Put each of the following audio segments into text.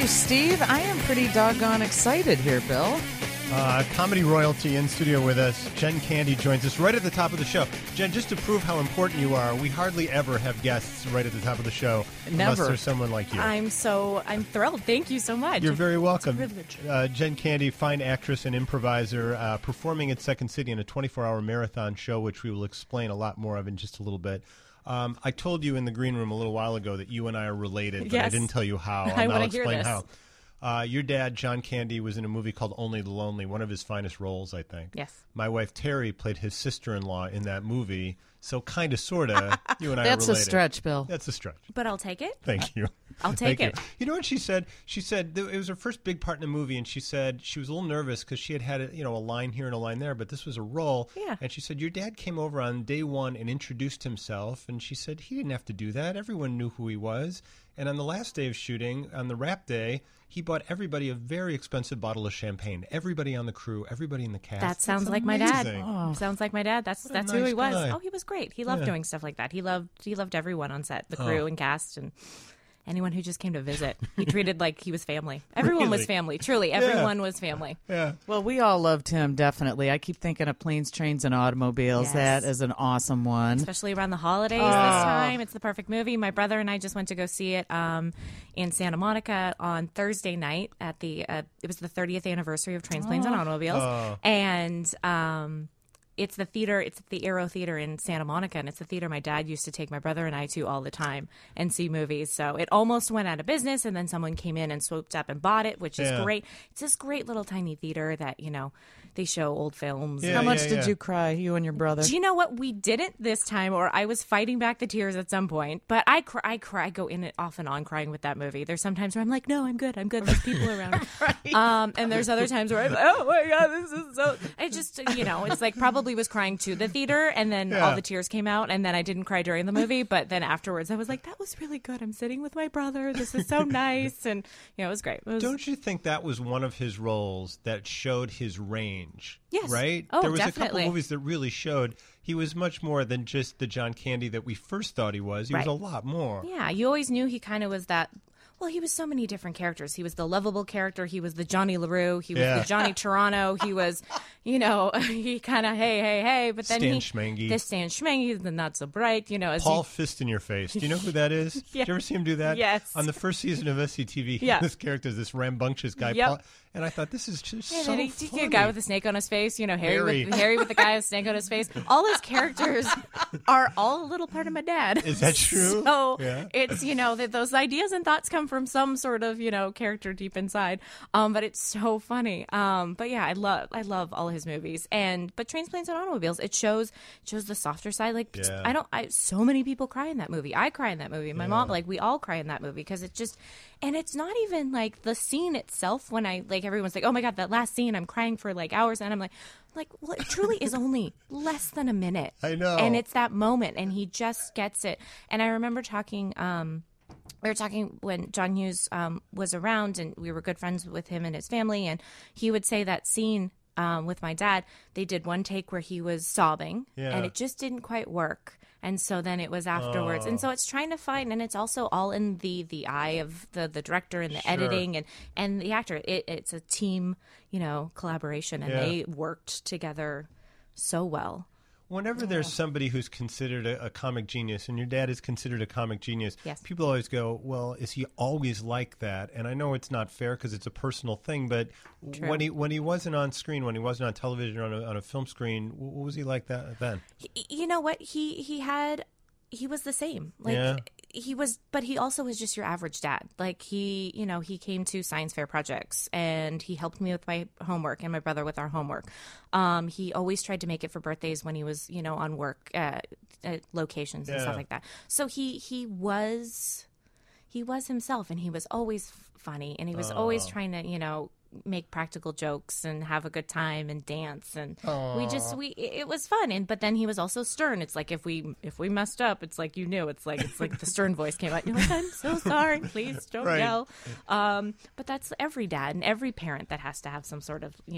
you, Steve. I am pretty doggone excited here, Bill. Comedy royalty in studio with us. Jen Candy joins us right at the top of the show. Jen, just to prove how important you are, we hardly ever have guests right at the top of the show. Never. Unless there's someone like you. I'm thrilled. Thank you so much. You're very welcome. It's a privilege. Jen Candy, fine actress and improviser, performing at Second City in a 24-hour marathon show, which we will explain a lot more of in just a little bit. I told you in the green room a little while ago that you and I are related, but Yes. I didn't tell you how. I I'll want to hear explain this. how. Your dad, John Candy, was in a movie called Only the Lonely, one of his finest roles, I think. Yes. My wife, Terry, played his sister-in-law in that movie, so kind of, sort of, you and I are That's related. a stretch, Bill. That's a stretch. But I'll take it. Thank you. I'll take Thank it. You know what she said? She said it was her first big part in a movie, and she said she was a little nervous because she had a line here and a line there, but this was a role. Yeah. And she said, your dad came over on day one and introduced himself, and she said he didn't have to do that. Everyone knew who he was. And on the last day of shooting, on the wrap day, he bought everybody a very expensive bottle of champagne. Everybody on the crew, everybody in the cast. That sounds That's like my dad. amazing. Sounds like my dad. That's What a who nice he was. guy. Oh, he was great. He loved Yeah. doing stuff like that. He loved everyone on set, the crew and cast, and anyone who just came to visit. He treated like he was family. Everyone was Really? family. Truly, everyone was family. Yeah. Well, we all loved him, definitely. I keep thinking of Planes, Trains, and Automobiles. Yes. That is an awesome one. Especially around the holidays this time. It's the perfect movie. My brother and I just went to go see it in Santa Monica on Thursday night at the it was the 30th anniversary of Trains, Planes, and Automobiles. And it's the theater. It's the Aero Theater in Santa Monica, and it's the theater my dad used to take my brother and I to all the time and see movies. So it almost went out of business, and then someone came in and swooped up and bought it, which is Yeah. great. It's this great little tiny theater that they show old films. Yeah, How much yeah, did yeah. you cry, you and your brother? Do you know what? We didn't this time, or I was fighting back the tears at some point. But I cry. I go in it off and on crying with that movie. There's sometimes where I'm like, no, I'm good. There's people around. And there's other times where I'm like, oh my God, this is so. I just, it's like probably was crying to the theater, and then Yeah. all the tears came out, and then I didn't cry during the movie. But then afterwards, I was like, that was really good. I'm sitting with my brother. This is so nice, and it was great. It was, Don't you think that was one of his roles that showed his range? Yes. Right? Oh, there was a definitely. couple movies that really showed he was much more than just the John Candy that we first thought he was. He was Right. a lot more. Yeah, you always knew he kind of was that. Well, he was so many different characters. He was the lovable character. He was the Johnny LaRue. He was Yeah. the Johnny Toronto. He was, he kind of, hey. But then Stan Schmengi. The Stan Schmengi, the not so bright, as Paul Fist in Your Face. Do you know who that is? Yeah. Did you ever see him do that? Yes. On the first season of SCTV, Yeah. this character is this rambunctious guy. Yep. Paul, and I thought, this is just and so then he funny. a guy with a snake on his face, Harry. Harry with the guy with a snake on his face. All his characters are all a little part of my dad. Is that true? So Yeah. it's, that those ideas and thoughts come from some sort of, character deep inside. But it's so funny. But yeah, I love all his movies. But Trains, Planes, and Automobiles, it shows the softer side. Like, Yeah. so many people cry in that movie. I cry in that movie. My mom, we all cry in that movie because and it's not even like the scene itself when everyone's like, oh my God, that last scene, I'm crying for hours. And I'm like, well, it truly is only less than a minute. I know. And it's that moment, and he just gets it. And I remember talking, we were talking when John Hughes was around, and we were good friends with him and his family. And he would say that scene with my dad, they did one take where he was sobbing, Yeah. and it just didn't quite work. And so then it was afterwards. And so it's trying to find, and it's also all in the eye of the director and the Sure. editing and the actor. It's a team, collaboration, and Yeah. they worked together so well. Whenever there's somebody who's considered a comic genius, and your dad is considered a comic genius, Yes. people always go, well, is he always like that? And I know it's not fair because it's a personal thing, but True. when he wasn't on screen, when he wasn't on television or on a film screen, what was he like that then? You know what? He was the same. Yeah. He was, but he also was just your average dad. He came to science fair projects, and he helped me with my homework and my brother with our homework. He always tried to make it for birthdays when he was, on work at locations and Yeah. stuff like that. So he was himself, and he was always funny, and he was always trying to, make practical jokes and have a good time and dance, and it was fun. But then he was also stern. It's like if we messed up, it's like it's like the stern voice came out. You're like, I'm so sorry, please don't Right. yell. But that's every dad and every parent that has to have some sort of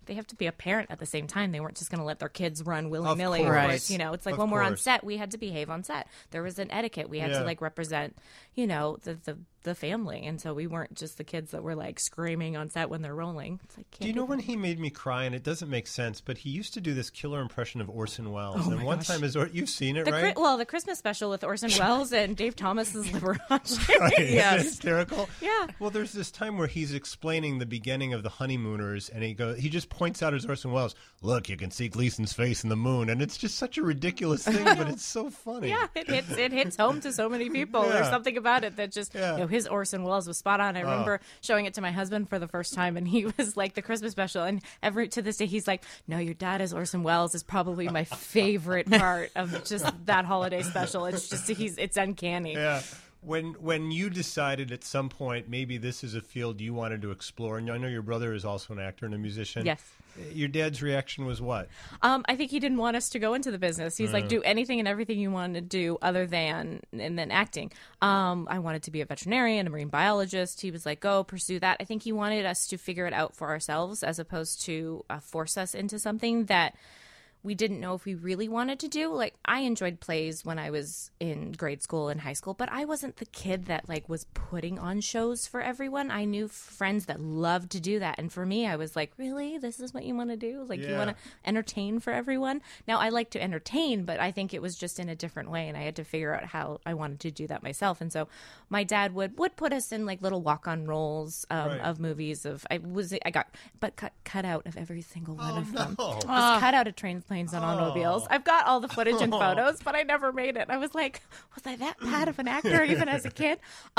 be a parent at the same time. They weren't just going to let their kids run willy-nilly. Of Of course. course, it's like Of when we're on course. set, we had to behave on set. There was an etiquette. We had to like represent, the family. And so we weren't just the kids that were like screaming on set when they're rolling. It's like, Do you know when he made me cry? And it doesn't make sense, but he used to do this killer impression of Orson Welles. Oh, and one time, you've seen it, right? the Christmas special with Orson Welles and Dave Thomas's Liberace. Right. Yes. Isn't it hysterical? Yeah. Well, there's this time where he's explaining the beginning of The Honeymooners, and he just points out as Orson Welles, look, you can see Gleason's face in the moon, and it's just such a ridiculous thing, but it's so funny. Yeah, it hits home to so many people. Yeah. There's something about it that just his Orson Welles was spot on. I remember showing it to my husband for the first time, and he was like, the Christmas special, and to this day he's like, no, your dad as Orson Welles is probably my favorite part of just that holiday special. It's just it's uncanny. Yeah. When you decided at some point maybe this is a field you wanted to explore, and I know your brother is also an actor and a musician. Yes. Your dad's reaction was what? I think he didn't want us to go into the business. He's like, do anything and everything you want to do other than and then acting. I wanted to be a veterinarian, a marine biologist. He was like, go pursue that. I think he wanted us to figure it out for ourselves as opposed to force us into something that we didn't know if we really wanted to do. Like, I enjoyed plays when I was in grade school and high school, but I wasn't the kid that like was putting on shows for everyone. I knew friends that loved to do that. And for me, I was like, really? This is what you want to do? Like, you want to entertain for everyone? Now, I like to entertain, but I think it was just in a different way. And I had to figure out how I wanted to do that myself. And so my dad would put us in like little walk-on roles of movies. I got cut out of every single one of them. No. I was cut out of Trains, Planes, and Automobiles. I've got all the footage and photos, but I never made it. I was like, was I that bad of an actor even as a kid?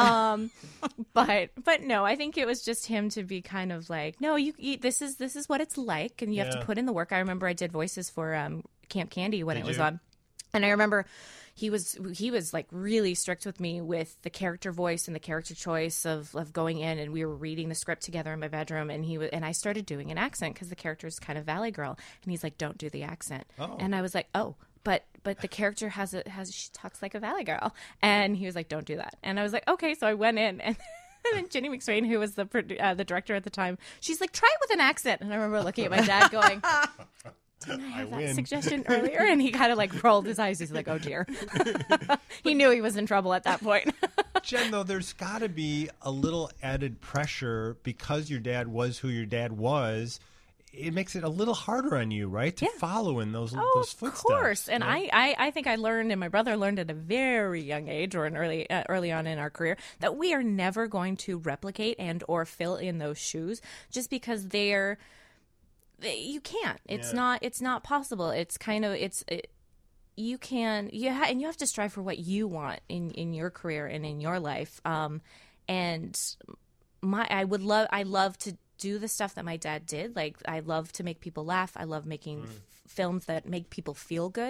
But no, I think it was just him to be kind of like, no, this is what it's like, and you have to put in the work. I remember I did voices for Camp Candy when it was on, and I remember he was like really strict with me with the character voice and the character choice of going in, and we were reading the script together in my bedroom, and I started doing an accent because the character is kind of Valley Girl, and he's like, don't do the accent. And I was like, but the character she talks like a Valley Girl, and he was like, don't do that. And I was like, okay. So I went in, and then Jenny McSwain, who was the director at the time, she's like, try it with an accent. And I remember looking at my dad going, didn't I have that suggestion earlier? And he kind of like rolled his eyes. He's like, oh dear. He knew he was in trouble at that point. Jen, though, there's got to be a little added pressure because your dad was who your dad was. It makes it a little harder on you, right, to follow in those footsteps. Of course. And I think I learned, and my brother learned at a very young age or an early on in our career, that we are never going to replicate and or fill in those shoes just because you can't. It's not possible. It's kind of you can, and you have to strive for what you want in your career and in your life. And I love to do the stuff that my dad did. Like, I love to make people laugh. I love making films that make people feel good.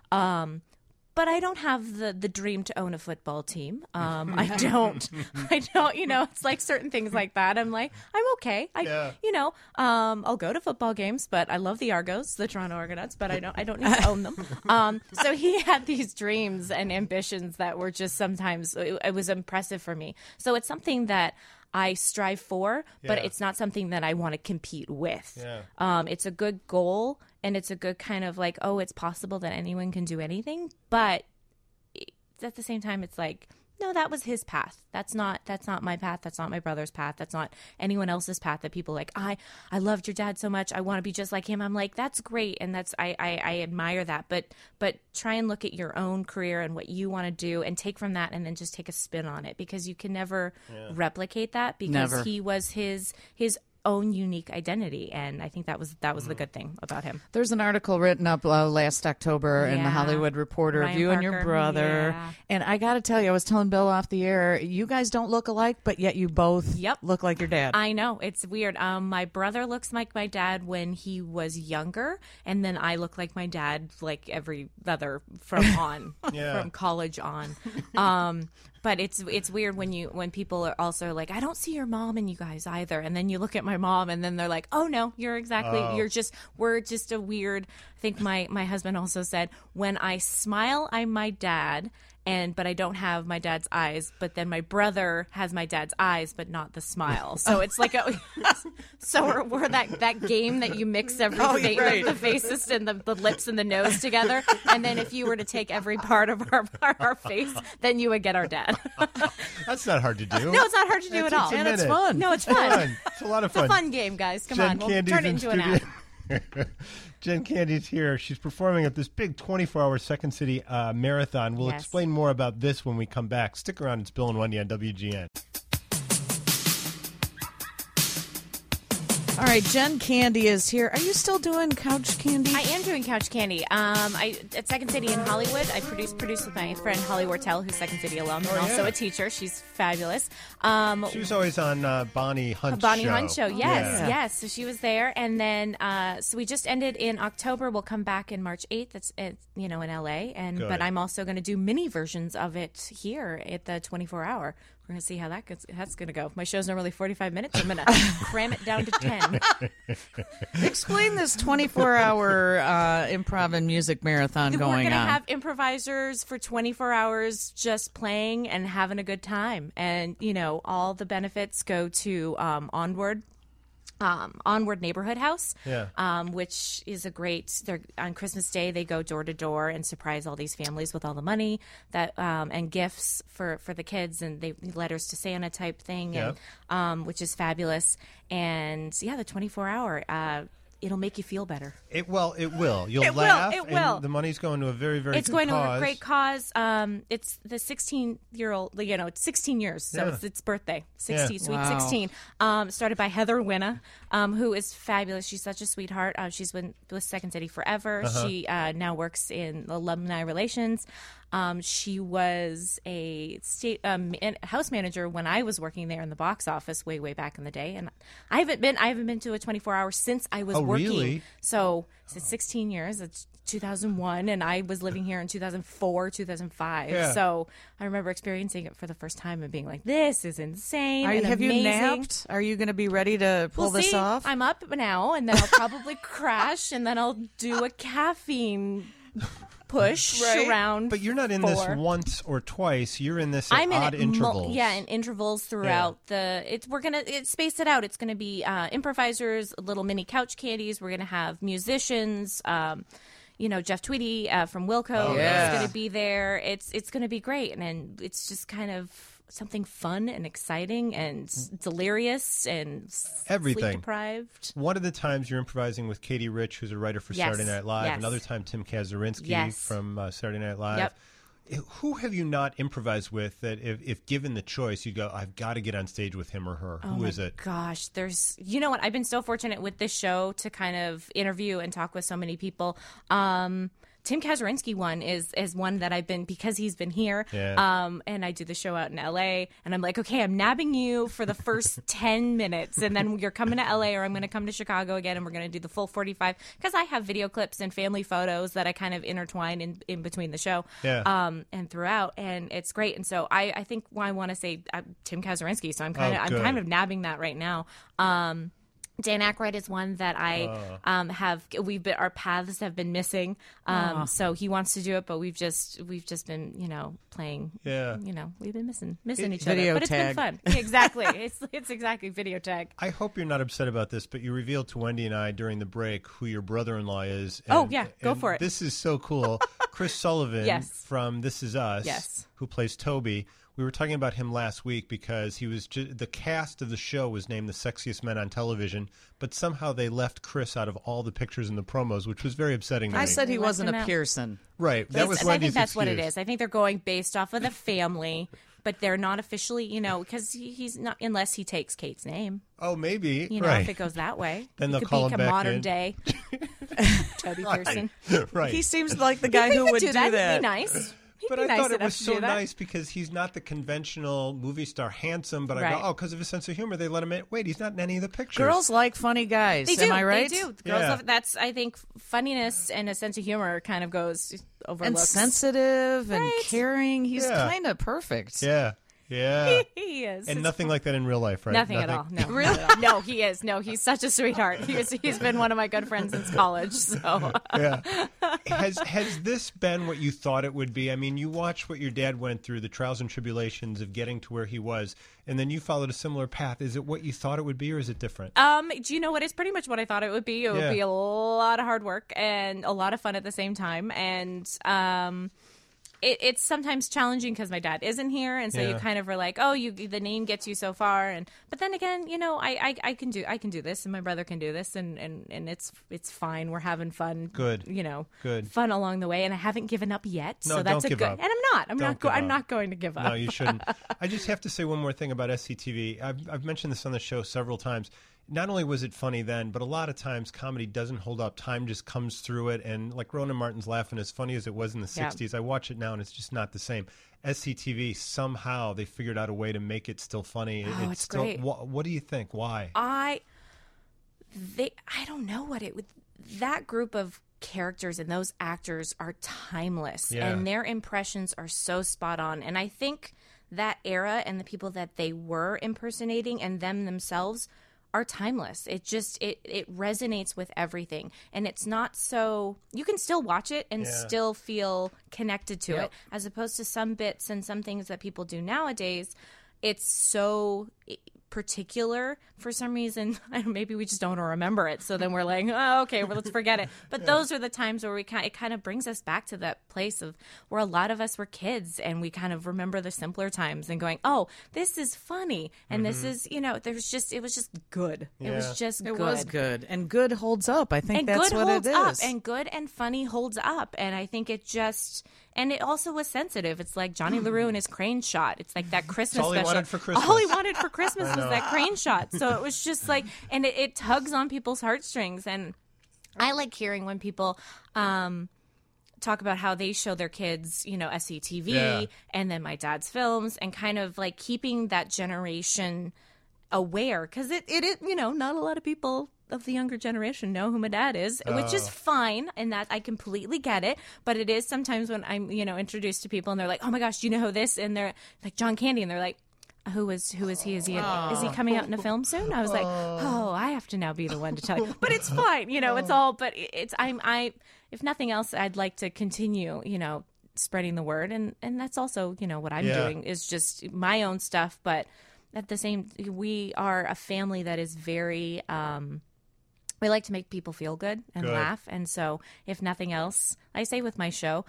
But I don't have the dream to own a football team. I don't, it's like certain things like that. I'm like, I'm okay. I'll go to football games, but I love the Argos, the Toronto Argonauts, but I don't need to own them. So he had these dreams and ambitions that were just sometimes, it was impressive for me. So it's something that I strive for, but it's not something that I want to compete with. Yeah. It's a good goal, and it's a good kind of like, it's possible that anyone can do anything, but at the same time, it's like, no, that was his path. That's not my path. That's not my brother's path. That's not anyone else's path that people like, I loved your dad so much. I want to be just like him. I'm like, that's great. And I admire that. But try and look at your own career and what you want to do and take from that and then just take a spin on it, because you can never replicate that, because he was his own unique identity, and I think that was the good thing about him. There's an article written up last October in the Hollywood Reporter of you and your brother, and I got to tell you, I was telling Bill off the air, you guys don't look alike, but yet you both look like your dad. I know, it's weird. My brother looks like my dad when he was younger, and then I look like my dad like every other from college on. But it's weird when people are also like, I don't see your mom in you guys either. And then you look at my mom and then they're like, oh no, we're just a weird, I think my husband also said, when I smile, I'm my dad. but I don't have my dad's eyes. But then my brother has my dad's eyes, but not the smile. So it's like we're that game that you mix the faces and the lips and the nose together, and then if you were to take every part of our face, then you would get our dad. That's not hard to do. No, it's not hard to do at all. And it's fun. No, it's fun. It's a lot of fun. It's a fun game, guys. Come on, we'll turn it into an app. Jen Candy's here. She's performing at this big 24-hour Second City marathon. We'll explain more about this when we come back. Stick around. It's Bill and Wendy on WGN. All right, Jen Candy is here. Are you still doing Couch Candy? I am doing Couch Candy. At Second City in Hollywood, I produce with my friend Holly Wortell, who's Second City alum and also a teacher. She's fabulous. She was always on Bonnie Hunt's Bonnie show. Hunt show, yes. So she was there, and then so we just ended in October. We'll come back in March 8th. That's in LA, but I'm also going to do mini versions of it here at the 24-hour. We're going to see how that's going to go. My show's normally 45 minutes. I'm going to cram it down to 10. Explain this 24-hour improv and music marathon going on. We're going to have improvisers for 24 hours just playing and having a good time. And, all the benefits go to Onward Neighborhood House, which is a great. On Christmas Day, they go door to door and surprise all these families with all the money that and gifts for the kids, and they letters to Santa type thing, and which is fabulous. And the 24-hour. It'll make you feel better. It will. You'll laugh. It will. And the money's going to a very, very good cause. It's going to a great cause. It's the 16-year-old, it's 16 years, so it's its birthday. 16, sweet 16. Started by Heather Winna, who is fabulous. She's such a sweetheart. She's been with Second City forever. She now works in alumni relations. She was a state house manager when I was working there in the box office way back in the day, and I haven't been to a 24-hour since I was working. Really? So it's 16 years. It's 2001, and I was living here in 2004, 2005. Yeah. So I remember experiencing it for the first time and being like, "This is insane." Have you napped? Are you going to be ready to pull this off? I'm up now, and then I'll probably crash, and then I'll do a caffeine push around. But you're not in this once or twice. You're in this at odd intervals. In intervals throughout we're gonna space it out. It's gonna be improvisers, little mini couch candies. We're gonna have musicians. Jeff Tweedy from Wilco is gonna be there. It's gonna be great, and it's just kind of something fun and exciting and delirious and everything sleep deprived. One of the times you're improvising with Katie Rich, who's a writer for Saturday Night Live. Yes. Another time Tim Kazurinsky from Saturday Night Live. Yep. Who have you not improvised with that if given the choice, you go, I've got to get on stage with him or her? Who is it? Gosh, you know what? I've been so fortunate with this show to kind of interview and talk with so many people. Tim Kazurinsky one is one that I've been, because he's been here, and I do the show out in LA, and I'm like, okay, I'm nabbing you for the first 10 minutes, and then you're coming to LA, or I'm going to come to Chicago again, and we're going to do the full 45, because I have video clips and family photos that I kind of intertwine in between the show and throughout, and it's great. And so I think I want to say Tim Kazurinsky, so I'm kind of nabbing that right now. Dan Aykroyd is one that I our paths have been missing. So he wants to do it, but we've just been, playing. Yeah. We've been missing each other. But it's been fun. Exactly. It's exactly video tag. I hope you're not upset about this, but you revealed to Wendy and I during the break who your brother-in-law is. And, go for it. This is so cool. Chris Sullivan from This Is Us, who plays Toby. We were talking about him last week because he was the cast of the show was named the sexiest men on television, but somehow they left Chris out of all the pictures and the promos, which was very upsetting to me. I said he wasn't a Pearson. Right. That was Wendy's I think that's excuse. what it is. I think they're going based off of the family, but they're not officially, because he's not, unless he takes Kate's name. Oh, maybe. If it goes that way. Then they'll call him back modern in. day Toby Pearson. Right. He seems like the guy who would do that. It'd be nice. But I thought it was so nice because he's not the conventional movie star handsome, but I go, because of his sense of humor, they let him in. Wait, he's not in any of the pictures. Girls like funny guys. They do. Am I right? They do. Girls love, that's, I think, funniness and a sense of humor kind of goes overlooked. And sensitive and caring. He's kind of perfect. Yeah. Yeah. He is. And nothing like that in real life, right? Nothing at all. No. Really? No, he is. No, he's such a sweetheart. He's been one of my good friends since college. So yeah. Has this been what you thought it would be? I mean, you watched what your dad went through, the trials and tribulations of getting to where he was, and then you followed a similar path. Is it what you thought it would be, or is it different? Do you know what? It's pretty much what I thought it would be. It would be a lot of hard work and a lot of fun at the same time. And it's sometimes challenging because my dad isn't here, and so you kind of are like, oh, the name gets you so far, but then again, I can do this, and my brother can do this, and it's fine. We're having fun. Good. Good. Fun along the way, and I haven't given up yet. No, so that's don't give up. And I'm not going to give up. No, you shouldn't. I just have to say one more thing about SCTV. I've mentioned this on the show several times. Not only was it funny then, but a lot of times comedy doesn't hold up. Time just comes through it. And like Ronan Martin's Laughing, as funny as it was in the 60s, I watch it now and it's just not the same. SCTV, somehow they figured out a way to make it still funny. It's still great. What do you think? Why? I don't know what it would. That group of characters and those actors are timeless. Yeah. And their impressions are so spot on. And I think that era and the people that they were impersonating and them themselves are timeless. It resonates with everything, and it's not so you can still watch it and still feel connected to it, as opposed to some bits and some things that people do nowadays. It's so particular for some reason. Maybe we just don't remember it, so then we're like, oh, okay, well, let's forget it. But those are the times where it kind of brings us back to that place of where a lot of us were kids, and we kind of remember the simpler times and going, oh, this is funny, and this is, it was just good. Yeah. It was just good. It was good, and good holds up. I think that's what it is. Up, and good and funny holds up, and I think it just. And it also was sensitive. It's like Johnny LaRue and his crane shot. It's like that Christmas all special. All he wanted for Christmas. All he wanted for Christmas was that crane shot. So it was just like, and it tugs on people's heartstrings. And I like hearing when people talk about how they show their kids, SCTV and then my dad's films, and kind of like keeping that generation aware. Because it not a lot of people of the younger generation know who my dad is, which is fine, and that I completely get it. But it is sometimes when I'm, introduced to people and they're like, "Oh my gosh, do you know who this?" And they're like, "John Candy," and they're like, "Who is he? Is he coming out in a film soon?" I was like, "Oh, I have to now be the one to tell you." But it's fine, it's all. But it's if nothing else, I'd like to continue, spreading the word, and that's also, what I'm doing is just my own stuff. But at the same, we are a family that is very. We like to make people feel good and laugh. And so if nothing else, I say with my show,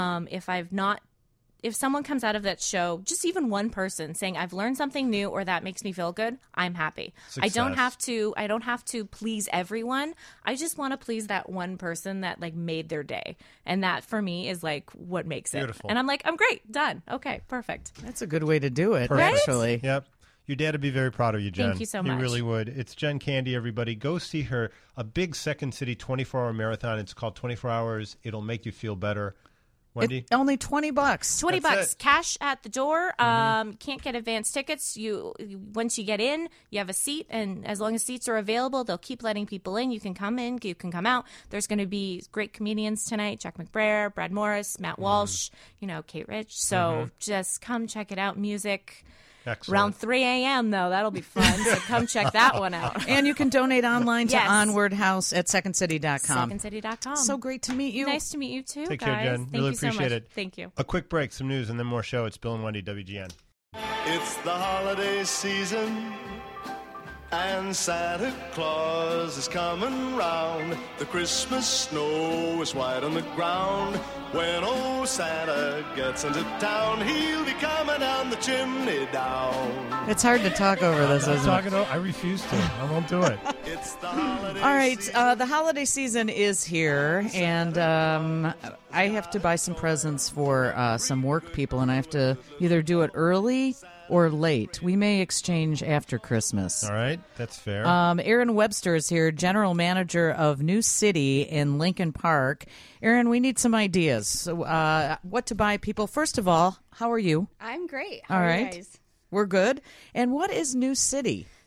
if someone comes out of that show, just even one person saying I've learned something new or that makes me feel good, I'm happy. Success. I don't have to please everyone. I just want to please that one person that like made their day. And that for me is like what makes Beautiful. it. And I'm like, I'm great, done. Okay, perfect. That's a good way to do it, Perfect. actually. Yep. Your dad would be very proud of you, Jen. Thank you so much. He really would. It's Jen Candy, everybody. Go see her. A big Second City 24-hour marathon. It's called 24 Hours. It'll make you feel better. Wendy? Only $20. $20 cash at the door. Can't get advance tickets. Once you get in, you have a seat, and as long as seats are available, they'll keep letting people in. You can come in, you can come out. There's going to be great comedians tonight: Jack McBrayer, Brad Morris, Matt Walsh, Kate Rich. So just come check it out. Music. Excellent. Around 3 a.m., though. That'll be fun. So come check that one out. And you can donate online to Onward House at secondcity.com. Secondcity.com. So great to meet you. Nice to meet you, too, Take guys. care, Jen. Thank really you so appreciate much. it. Thank you. A quick break, some news, and then more show. It's Bill and Wendy, WGN. It's the holiday season, and Santa Claus is coming round. The Christmas snow is white on the ground. When old Santa gets into town, he'll be coming down the chimney down. It's hard to talk over this, isn't it? I refuse to. I won't do it. It's the holiday All right, season. the holiday season is here, and I have to buy some presents for some work people, and I have to either do it early or late. We may exchange after Christmas. All right, that's fair. Aaron Webster is here, general manager of New City in Lincoln Park. Aaron, we need some ideas. So, what to buy people. First of all, how are you? I'm great. All right. You guys? We're good. And what is New City?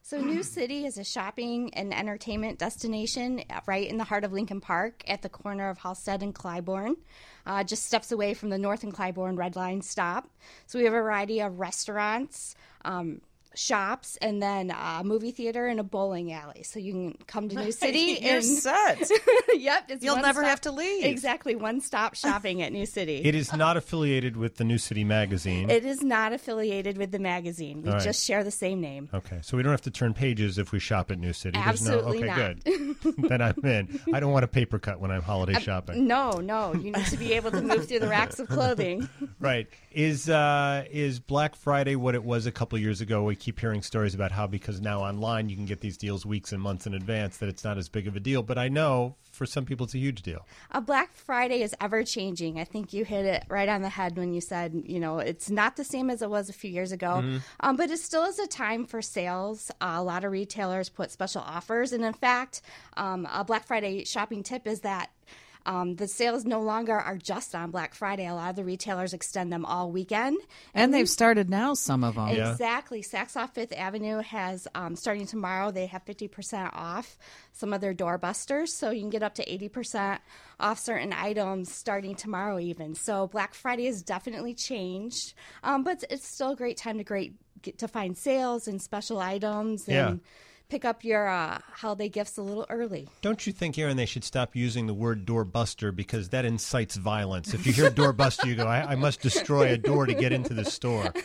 So New City is a shopping and entertainment destination right in the heart of Lincoln Park at the corner of Halsted and Clybourne, just steps away from the North and Clybourne Red Line stop. So we have a variety of restaurants, shops, and then a movie theater and a bowling alley. So you can come to New City. You're set. Yep. You'll never have to leave. Exactly. One-stop shopping at New City. It is not affiliated with the New City magazine. It is not affiliated with the magazine. We All right. just share the same name. Okay, so we don't have to turn pages if we shop at New City. Absolutely okay, not. good. Then I'm in. I don't want a paper cut when I'm holiday shopping. No. You need to be able to move through the racks of clothing. Right. Is Black Friday what it was a couple years ago? We keep hearing stories about how because now online you can get these deals weeks and months in advance that it's not as big of a deal. But I know for some people it's a huge deal. Black Friday is ever changing. I think you hit it right on the head when you said, it's not the same as it was a few years ago, but it still is a time for sales. A lot of retailers put special offers. And in fact, a Black Friday shopping tip is that the sales no longer are just on Black Friday. A lot of the retailers extend them all weekend. And they've started now, some of them. Exactly. Saks off Fifth Avenue has, starting tomorrow, they have 50% off some of their doorbusters. So you can get up to 80% off certain items starting tomorrow even. So Black Friday has definitely changed. But it's still a great time to find sales and special items and pick up your holiday gifts a little early. Don't you think, Aaron, they should stop using the word doorbuster because that incites violence? If you hear doorbuster, you go, I must destroy a door to get into the store.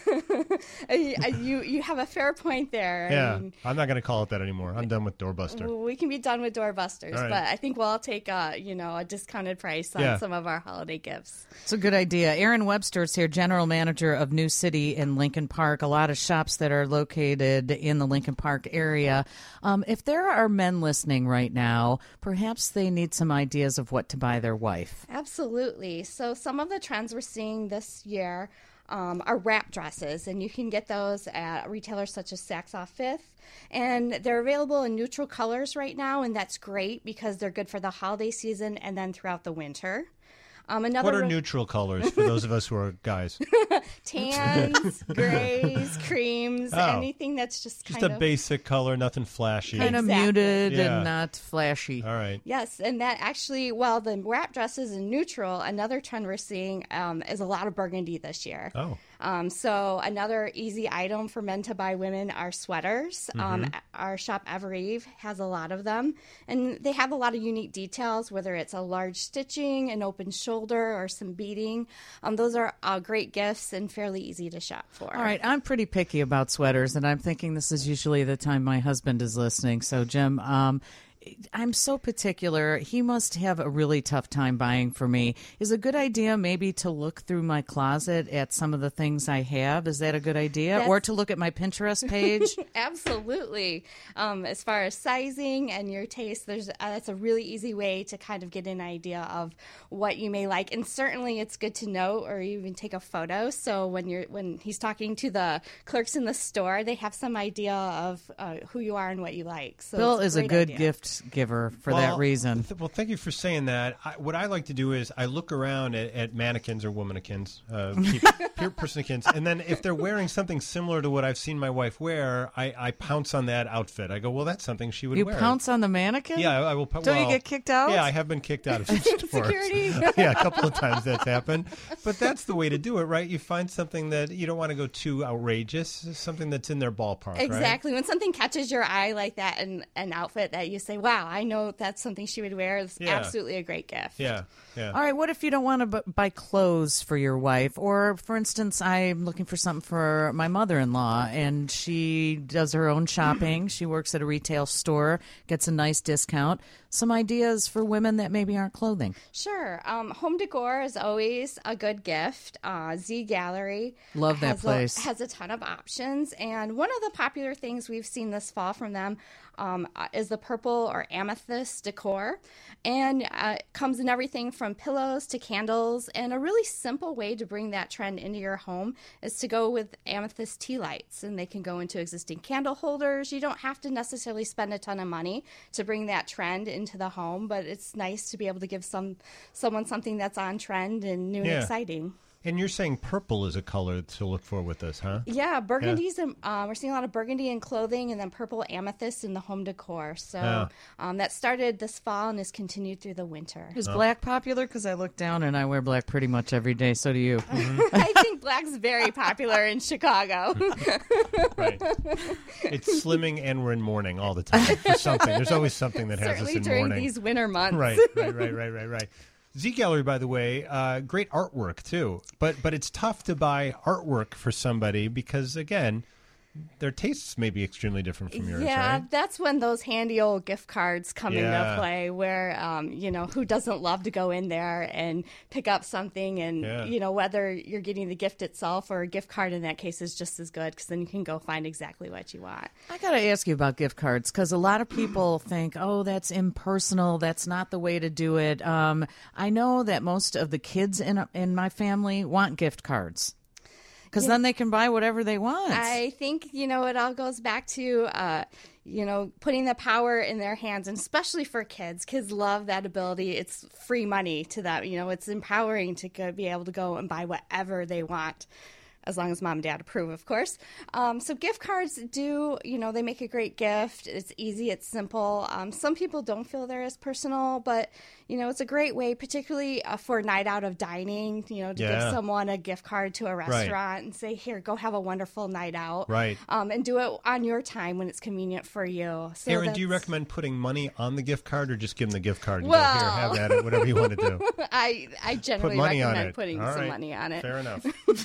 You have a fair point there. Yeah, I'm not going to call it that anymore. I'm done with doorbuster. We can be done with doorbusters, right. But I think we'll all take a discounted price on some of our holiday gifts. It's a good idea. Aaron Webster is here, general manager of New City in Lincoln Park. A lot of shops that are located in the Lincoln Park area. If there are men listening right now, perhaps they need some ideas of what to buy their wife. Absolutely. So some of the trends we're seeing this year are wrap dresses, and you can get those at retailers such as Saks Off Fifth. And they're available in neutral colors right now, and that's great because they're good for the holiday season and then throughout the winter. What are neutral colors for those of us who are guys? Tans, grays, creams, anything that's just a basic color, nothing flashy. Kind of muted and not flashy. All right. Yes, and that actually, the wrap dresses in neutral, another trend we're seeing is a lot of burgundy this year. Oh. So another easy item for men to buy women are sweaters. Our shop Evereve has a lot of them, and they have a lot of unique details, whether it's a large stitching, an open shoulder, or some beading. Those are great gifts and fairly easy to shop for. All right, I'm pretty picky about sweaters, and I'm thinking this is usually the time my husband is listening. So, Jim, I'm so particular. He must have a really tough time buying for me. Is a good idea maybe to look through my closet at some of the things I have? Is that a good idea? Or to look at my Pinterest page? Absolutely. As far as sizing and your taste, that's a really easy way to kind of get an idea of what you may like. And certainly it's good to note or even take a photo. So when he's talking to the clerks in the store, they have some idea of who you are and what you like. So Bill is a good idea. gift giver for that reason. Well, thank you for saying that. What I like to do is I look around at mannequins or womannequins, personnequins, and then if they're wearing something similar to what I've seen my wife wear, I pounce on that outfit. I go, well, that's something she would wear. You pounce on the mannequin? Yeah, I will. Don't you get kicked out? Yeah, I have been kicked out of some stores. Security. Yeah, a couple of times that's happened. But that's the way to do it, right? You find something that you don't want to go too outrageous, something that's in their ballpark, exactly. Right? When something catches your eye like that, an outfit that you say, wow, I know that's something she would wear. It's absolutely a great gift. Yeah. All right, what if you don't want to buy clothes for your wife? Or, for instance, I'm looking for something for my mother-in-law, and she does her own shopping. She works at a retail store, gets a nice discount. Some ideas for women that maybe aren't clothing. Sure. Home decor is always a good gift. Z Gallery. Love that place. Has a ton of options. And one of the popular things we've seen this fall from them is the purple or amethyst decor. And it comes in everything from pillows to candles. And a really simple way to bring that trend into your home is to go with amethyst tea lights. And they can go into existing candle holders. You don't have to necessarily spend a ton of money to bring that trend into the home, but it's nice to be able to give someone something that's on trend and new and exciting. And you're saying purple is a color to look for with this, huh? Yeah, burgundies. We're seeing a lot of burgundy in clothing, and then purple amethyst in the home decor. So that started this fall and has continued through the winter. Is black popular? Because I look down and I wear black pretty much every day. So do you. I think black's very popular in Chicago. Right. It's slimming and we're in mourning all the time for something. There's always something that has us Certainly in during mourning. these winter months. Right. Z Gallery, by the way, great artwork too. But it's tough to buy artwork for somebody because, again, their tastes may be extremely different from yours, Yeah, right? that's when those handy old gift cards come into play where, who doesn't love to go in there and pick up something and, whether you're getting the gift itself or a gift card in that case is just as good because then you can go find exactly what you want. I got to ask you about gift cards because a lot of people think, oh, that's impersonal. That's not the way to do it. I know that most of the kids in my family want gift cards. Because then they can buy whatever they want. I think, it all goes back to, putting the power in their hands, and especially for kids. Kids love that ability. It's free money to them. It's empowering to be able to go and buy whatever they want, as long as mom and dad approve, of course. So gift cards they make a great gift. It's easy. It's simple. Some people don't feel they're as personal, but, it's a great way, particularly for a night out of dining, to give someone a gift card to a restaurant and say, here, go have a wonderful night out. Right. And do it on your time when it's convenient for you. So Erin, do you recommend putting money on the gift card or just give them the gift card and go, here, have at it, whatever you want to do? I generally Put money recommend on it. putting All some right. money on it. Fair enough.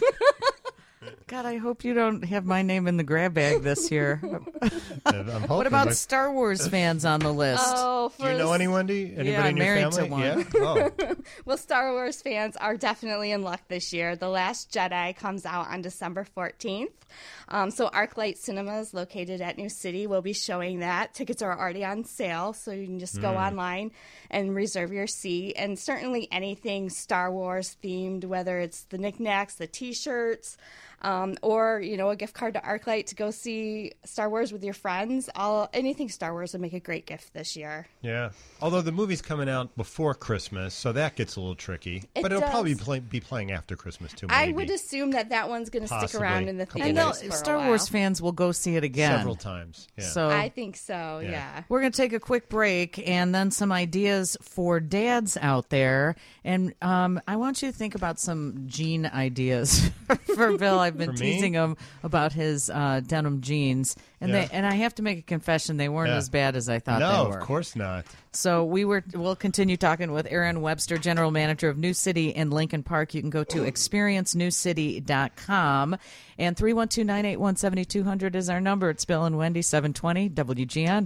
God, I hope you don't have my name in the grab bag this year. I'm hoping. What about Star Wars fans on the list? Oh, Do you know anyone? Anybody I'm in your married family? to one. Yeah? Oh. Well, Star Wars fans are definitely in luck this year. The Last Jedi comes out on December 14th. So ArcLight Cinemas, located at New City, will be showing that. Tickets are already on sale, so you can just go online and reserve your seat. And certainly anything Star Wars themed, whether it's the knickknacks, the T-shirts, or a gift card to ArcLight to go see Star Wars with your friends. Anything Star Wars would make a great gift this year. Yeah. Although the movie's coming out before Christmas, so that gets a little tricky. But it'll probably be playing after Christmas, too, maybe. I would assume that one's going to stick Possibly. around in the Couple theaters days. for Star a while. Wars fans will go see it again. Several times. Yeah. So I think so, yeah. we're going to take a quick break and then some ideas for dads out there. And I want you to think about some jean ideas for Bill. I've been For me? teasing him about his denim jeans. And I have to make a confession, they weren't as bad as I thought they No, were. of course not. So we'll continue talking with Erin Webster, General Manager of New City in Lincoln Park. You can go to experiencenewcity.com. And 312-981-7200 is our number. It's Bill and Wendy, 720 WGN.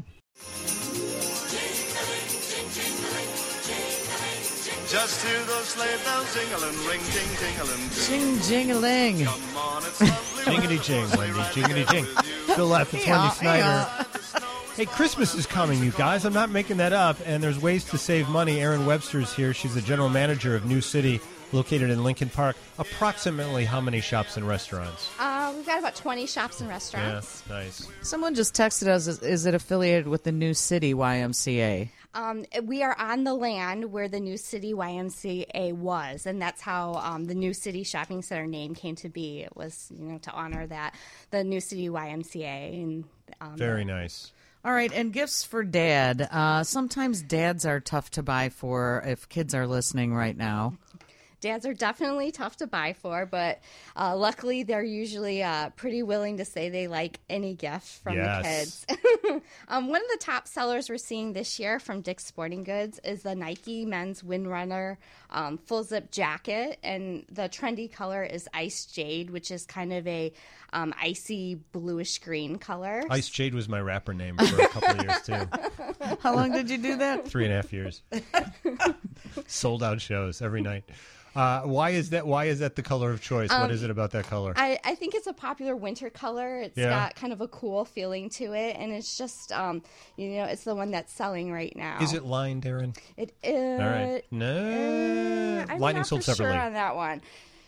Just hear those sleigh bells jingling, ring, ting, tingling. Ching, jing-a-ling. Come on, it's lovely. Jingity jing, Wendy. Jingity jing. Bill F. It's Wendy Snyder. Hey, Christmas is coming, you guys. I'm not making that up, and there's ways to save money. Erin Webster's here. She's the general manager of New City, located in Lincoln Park. Approximately how many shops and restaurants? We've got about 20 shops and restaurants. Yeah, nice. Someone just texted us, is it affiliated with the New City YMCA? We are on the land where the New City YMCA was, and that's how the New City Shopping Center name came to be. It was, to honor that, the New City YMCA. And Very nice. All right, and gifts for Dad. Sometimes dads are tough to buy for if kids are listening right now. Dads are definitely tough to buy for, but luckily they're usually pretty willing to say they like any gift from the kids. One of the top sellers we're seeing this year from Dick's Sporting Goods is the Nike Men's Windrunner full zip jacket, and the trendy color is Ice Jade, which is kind of a icy bluish green color. Ice Jade was my rapper name for a couple of years, too. How long did you do that? 3.5 years. Sold out shows every night. Why is that the color of choice? What is it about that color? I think it's a popular winter color. It's got kind of a cool feeling to it, and it's just, it's the one that's selling right now. Is it lined, Erin? It is. All right. No. I'm Lining not sold for separately. sure on that one.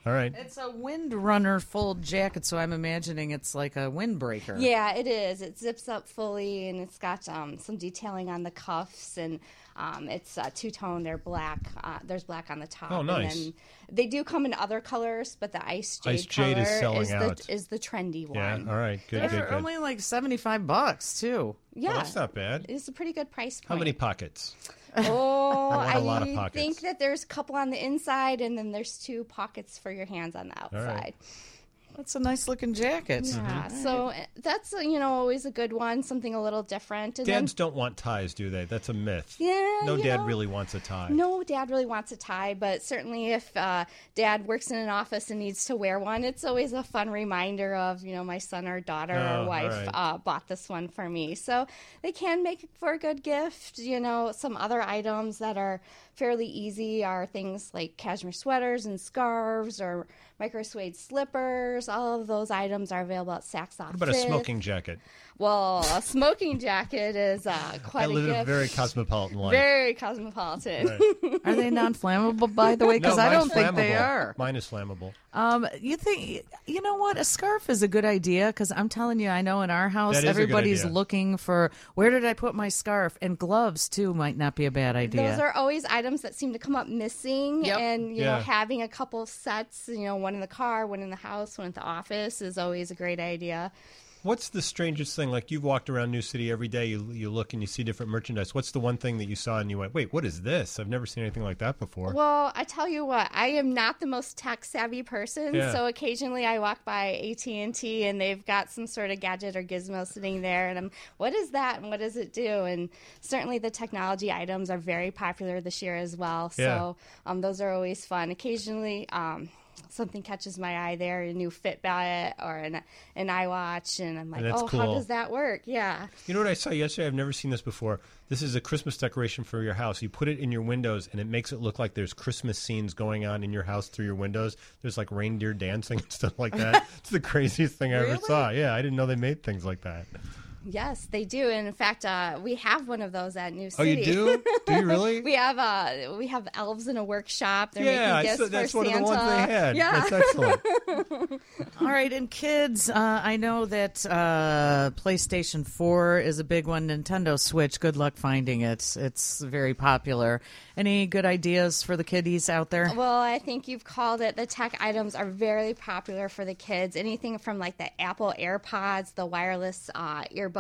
All right. It's a Windrunner full jacket, so I'm imagining it's like a windbreaker. Yeah, it is. It zips up fully, and it's got some detailing on the cuffs, and it's two-tone. They're black. There's black on the top. Oh, nice. And then they do come in other colors, but the Ice Jade Jade is color selling out. is the trendy one. Yeah, all right. Good, They're good, good. only like $75 too. Yeah, Well, that's not bad. It's a pretty good price point. How many pockets? Oh, I want a lot of pockets. think that there's a couple on the inside, and then there's 2 pockets for your hands on the outside. right. That's a nice looking jacket. Yeah, so that's always a good one, something a little different. And Dads don't want ties, do they? That's a myth. Yeah, No you dad know, really wants a tie. No dad really wants a tie, but certainly if dad works in an office and needs to wear one, it's always a fun reminder of, my son or daughter or wife bought this one for me. So they can make it for a good gift. Some other items that are fairly easy are things like cashmere sweaters and scarves or micro suede slippers. All of those items are available at Saks Off What about a smoking jacket? Well, a smoking jacket is quite I a live gift. a very cosmopolitan life. Very cosmopolitan. Right. Are they non-flammable, by the way? Because No, I don't mine's think they flammable. are. Mine is flammable. You know what? A scarf is a good idea because I'm telling you, I know in our house, That is a good everybody's idea. looking for where did I put my scarf? And gloves, too, might not be a bad idea. Those are always items that seem to come up missing. Yep. And, Yeah. having a couple sets, one in the car, one in the house, one at the office is always a great idea. What's the strangest thing? Like, you've walked around New City every day. You look and you see different merchandise. What's the one thing that you saw and you went, wait, what is this? I've never seen anything like that before. Well, I tell you what, I am not the most tech-savvy person, Yeah. so occasionally I walk by AT&T and they've got some sort of gadget or gizmo sitting there, and what is that and what does it do? And certainly the technology items are very popular this year as well, so those are always fun. Occasionally, something catches my eye there, a new Fitbit or an iWatch, and I'm like, That's how cool. does that work? Yeah. You know what I saw yesterday? I've never seen this before. This is a Christmas decoration for your house. You put it in your windows, and it makes it look like there's Christmas scenes going on in your house through your windows. There's like reindeer dancing and stuff like that. It's the craziest thing I ever Really? saw. Yeah, I didn't know they made things like that. Yes, they do. And in fact, we have one of those at New Oh, City. you do? Do you really? We have elves in a workshop. They're Yeah, making gifts that's for one Santa. of the ones they had. Yeah. That's excellent. All right, and kids, I know that PlayStation 4 is a big one. Nintendo Switch, good luck finding it. It's very popular. Any good ideas for the kiddies out there? Well, I think you've called it. The tech items are very popular for the kids. Anything from like the Apple AirPods, the wireless earbuds.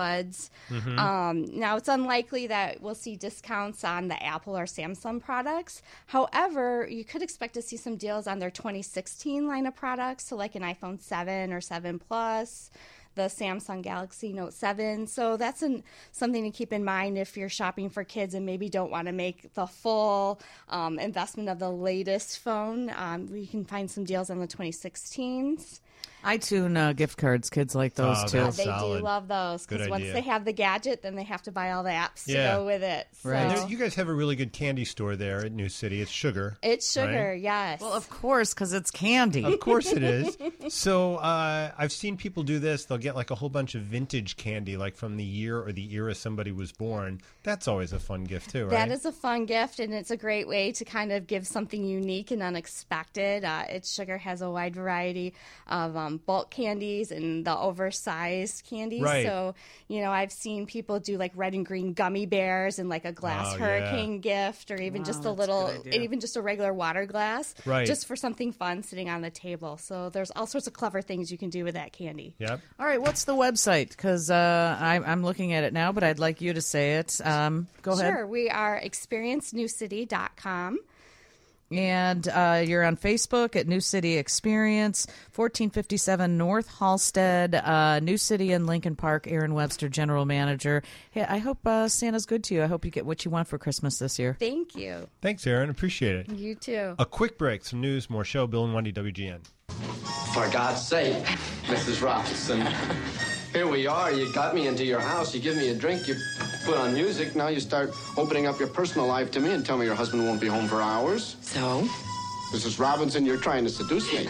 Now, it's unlikely that we'll see discounts on the Apple or Samsung products. However, you could expect to see some deals on their 2016 line of products, so like an iPhone 7 or 7 Plus, the Samsung Galaxy Note 7. So that's something to keep in mind if you're shopping for kids and maybe don't want to make the full investment of the latest phone. We can find some deals on the 2016s. iTunes gift cards, kids like those Oh, too. that's They solid. do love those Good because once idea. they have the gadget, then they have to buy all the apps to Yeah. go with it. So Right. And you guys have a really good candy store there at New City. It's Sugar. it's sugar, right? yes. Well, of course, because it's candy. Of course it is. So I've seen people do this. They'll get like a whole bunch of vintage candy, like from the year or the era somebody was born. That's always a fun gift too, right? That is a fun gift, and it's a great way to kind of give something unique and unexpected. It's Sugar has a wide variety of bulk candies and the oversized candies. Right. So, I've seen people do like red and green gummy bears and like a glass Oh, hurricane gift, or even Wow, just a that's a little, good idea. and even just a regular water glass, Right. just for something fun sitting on the table. So there's all sorts of clever things you can do with that candy. Yep. All right, what's the website? Because I'm looking at it now, but I'd like you to say it. Go ahead. Sure. We are experiencenewcity.com. And you're on Facebook at New City Experience, 1457 North Halstead, New City in Lincoln Park. Aaron Webster, General Manager. Hey, I hope Santa's good to you. I hope you get what you want for Christmas this year. Thank you. Thanks, Aaron. Appreciate it. You too. A quick break. Some news, more show. Bill and Wendy, WGN. For God's sake, Mrs. Robinson. Here we are. You got me into your house. You give me a drink. You put on music. Now you start opening up your personal life to me and tell me your husband won't be home for hours. So? Mrs. Robinson, you're trying to seduce me.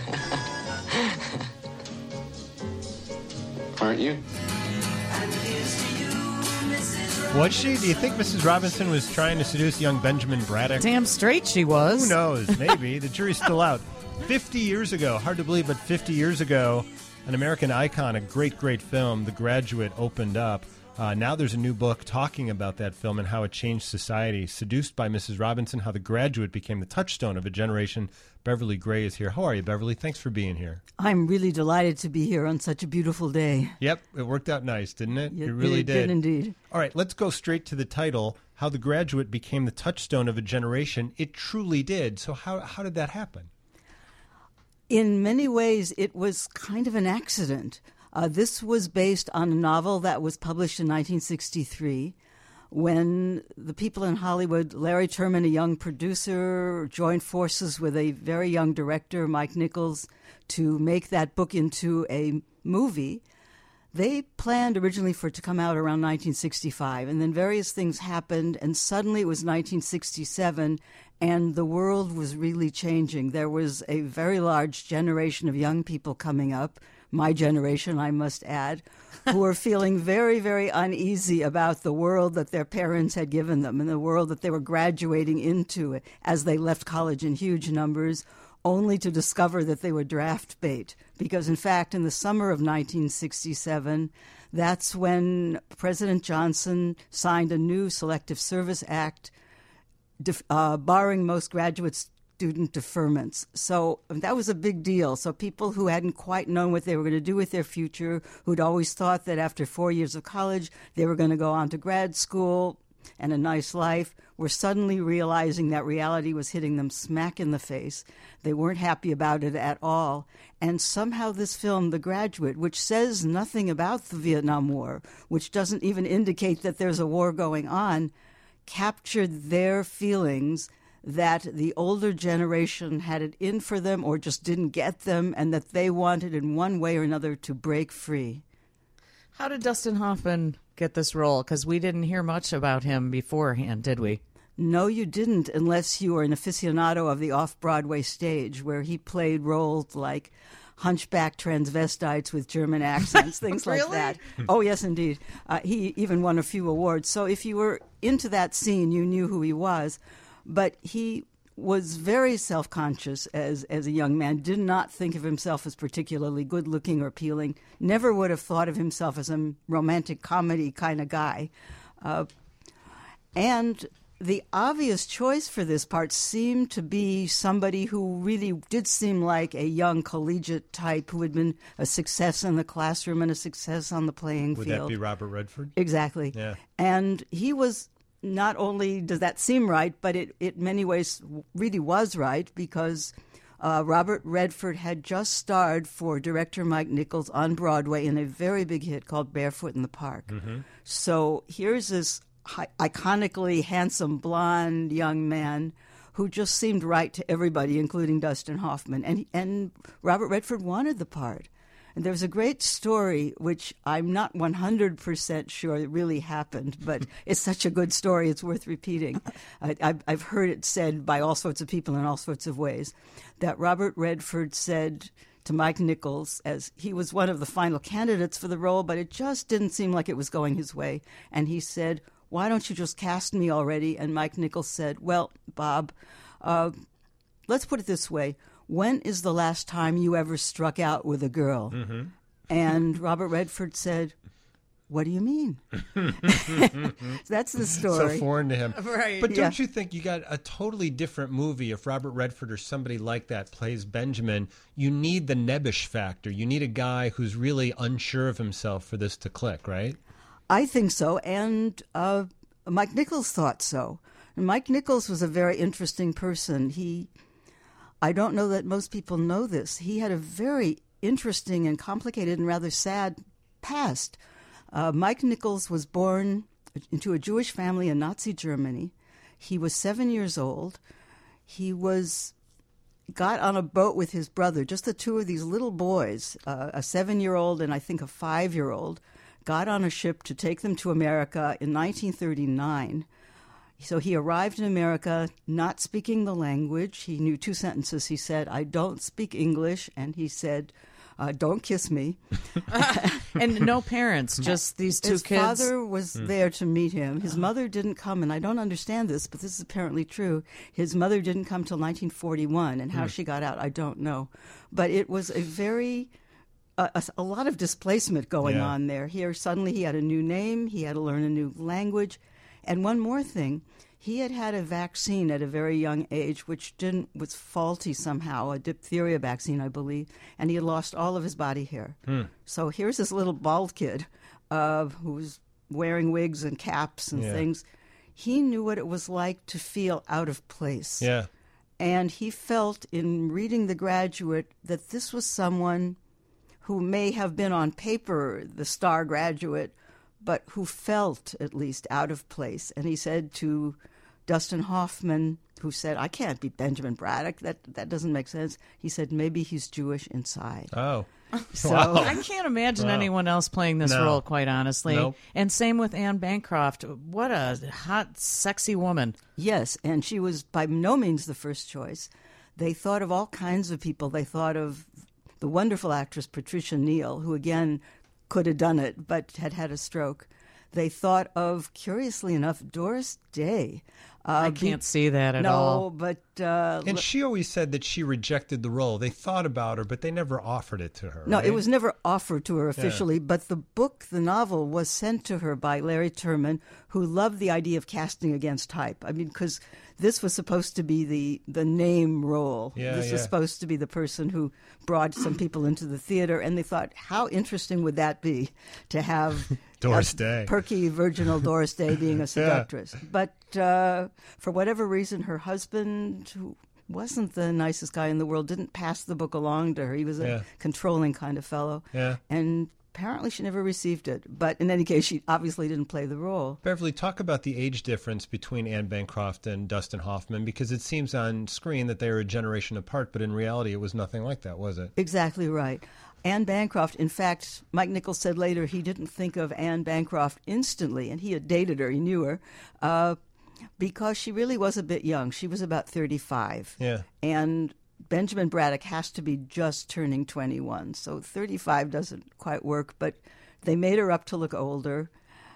Aren't you? Was she? Do you think Mrs. Robinson was trying to seduce young Benjamin Braddock? Damn straight she was. Who knows? Maybe. The jury's still out. 50 years ago, hard to believe, but 50 years ago, an American icon, a great, great film, The Graduate, opened up. Now there's a new book talking about that film and how it changed society. Seduced by Mrs. Robinson, how The Graduate became the touchstone of a generation. Beverly Gray is here. How are you, Beverly? Thanks for being here. I'm really delighted to be here on such a beautiful day. Yep, it worked out nice, didn't it? It really did. It did indeed. All right, let's go straight to the title, How the Graduate Became the Touchstone of a Generation. It truly did. So how did that happen? In many ways, it was kind of an accident. This was based on a novel that was published in 1963 when the people in Hollywood, Larry Terman, a young producer, joined forces with a very young director, Mike Nichols, to make that book into a movie. They planned originally for it to come out around 1965, and then various things happened, and suddenly it was 1967, and the world was really changing. There was a very large generation of young people coming up, my generation, I must add, who were feeling very, very uneasy about the world that their parents had given them and the world that they were graduating into as they left college in huge numbers, only to discover that they were draft bait. Because, in fact, in the summer of 1967, that's when President Johnson signed a new Selective Service Act barring most graduate student deferments. So that was a big deal. So people who hadn't quite known what they were going to do with their future, who'd always thought that after 4 years of college they were going to go on to grad school and a nice life, were suddenly realizing that reality was hitting them smack in the face. They weren't happy about it at all. And somehow this film, The Graduate, which says nothing about the Vietnam War, which doesn't even indicate that there's a war going on, captured their feelings that the older generation had it in for them or just didn't get them, and that they wanted in one way or another to break free. How did Dustin Hoffman get this role? Because we didn't hear much about him beforehand, did we? No, you didn't, unless you were an aficionado of the off-Broadway stage, where he played roles like hunchback transvestites with German accents, things like that. Oh, yes, indeed. He even won a few awards. So if you were into that scene, you knew who he was. But he was very self-conscious as a young man, did not think of himself as particularly good-looking or appealing, never would have thought of himself as a romantic comedy kind of guy. And the obvious choice for this part seemed to be somebody who really did seem like a young collegiate type who had been a success in the classroom and a success on the playing field. Would that be Robert Redford? Exactly. Yeah. And he was... Not only does that seem right, but it in many ways really was right, because Robert Redford had just starred for director Mike Nichols on Broadway in a very big hit called Barefoot in the Park. Mm-hmm. So here's this iconically handsome, blonde young man who just seemed right to everybody, including Dustin Hoffman. And Robert Redford wanted the part. And there's a great story, which I'm not 100% sure it really happened, but it's such a good story, it's worth repeating. I've heard it said by all sorts of people in all sorts of ways, that Robert Redford said to Mike Nichols, as he was one of the final candidates for the role, but it just didn't seem like it was going his way. And he said, "Why don't you just cast me already?" And Mike Nichols said, "Well, Bob, let's put it this way. When is the last time you ever struck out with a girl?" Mm-hmm. And Robert Redford said, "What do you mean?" That's the story. So foreign to him. Right. But don't you think you got a totally different movie if Robert Redford or somebody like that plays Benjamin? You need the nebbish factor. You need a guy who's really unsure of himself for this to click, right? I think so, and Mike Nichols thought so. And Mike Nichols was a very interesting person. I don't know that most people know this. He had a very interesting and complicated and rather sad past. Mike Nichols was born into a Jewish family in Nazi Germany. He was 7 years old. He got on a boat with his brother, just the two of these little boys, a 7-year-old and I think a 5-year-old, got on a ship to take them to America in 1939. So he arrived in America not speaking the language. He knew 2 sentences. He said, "I don't speak English," and he said, Don't kiss me. And no parents, just these two His kids. father was there to meet him. His mother didn't come, and I don't understand this, but this is apparently true. His mother didn't come till 1941, and how she got out, I don't know. But it was a very... a lot of displacement going on there. Here, suddenly he had a new name, he had to learn a new language. And one more thing, he had had a vaccine at a very young age, which was faulty somehow, a diphtheria vaccine, I believe, and he had lost all of his body hair. So here's this little bald kid who was wearing wigs and caps and things. He knew what it was like to feel out of place. Yeah. And he felt in reading The Graduate that this was someone who may have been on paper the star graduate, but who felt at least out of place. And he said to Dustin Hoffman, who said, I can't be Benjamin Braddock. That doesn't make sense. He said, maybe he's Jewish inside. Oh. So I can't imagine anyone else playing this role, quite honestly. Nope. And same with Anne Bancroft. What a hot, sexy woman. Yes, and she was by no means the first choice. They thought of all kinds of people. They thought of the wonderful actress Patricia Neal, who again could have done it but had had a stroke. They thought of, curiously enough, Doris Day. I can't see that at all. No, but... And she always said that she rejected the role. They thought about her, but they never offered it to her. No, right? it was never offered to her officially, but the book, the novel, was sent to her by Larry Terman, who loved the idea of casting against type. I mean, because this was supposed to be the name role. This was supposed to be the person who brought some people into the theater, and they thought, how interesting would that be to have Doris Day. Perky, virginal Doris Day being a seductress. But for whatever reason, her husband, who wasn't the nicest guy in the world, didn't pass the book along to her. He was a controlling kind of fellow. Yeah. And apparently she never received it. But in any case, she obviously didn't play the role. Beverly, talk about the age difference between Anne Bancroft and Dustin Hoffman, because it seems on screen that they are a generation apart, but in reality it was nothing like that, was it? Exactly right. Anne Bancroft, in fact, Mike Nichols said later he didn't think of Anne Bancroft instantly, and he had dated her, he knew her, because she really was a bit young. She was about 35. Yeah. And Benjamin Braddock has to be just turning 21, so 35 doesn't quite work, but they made her up to look older.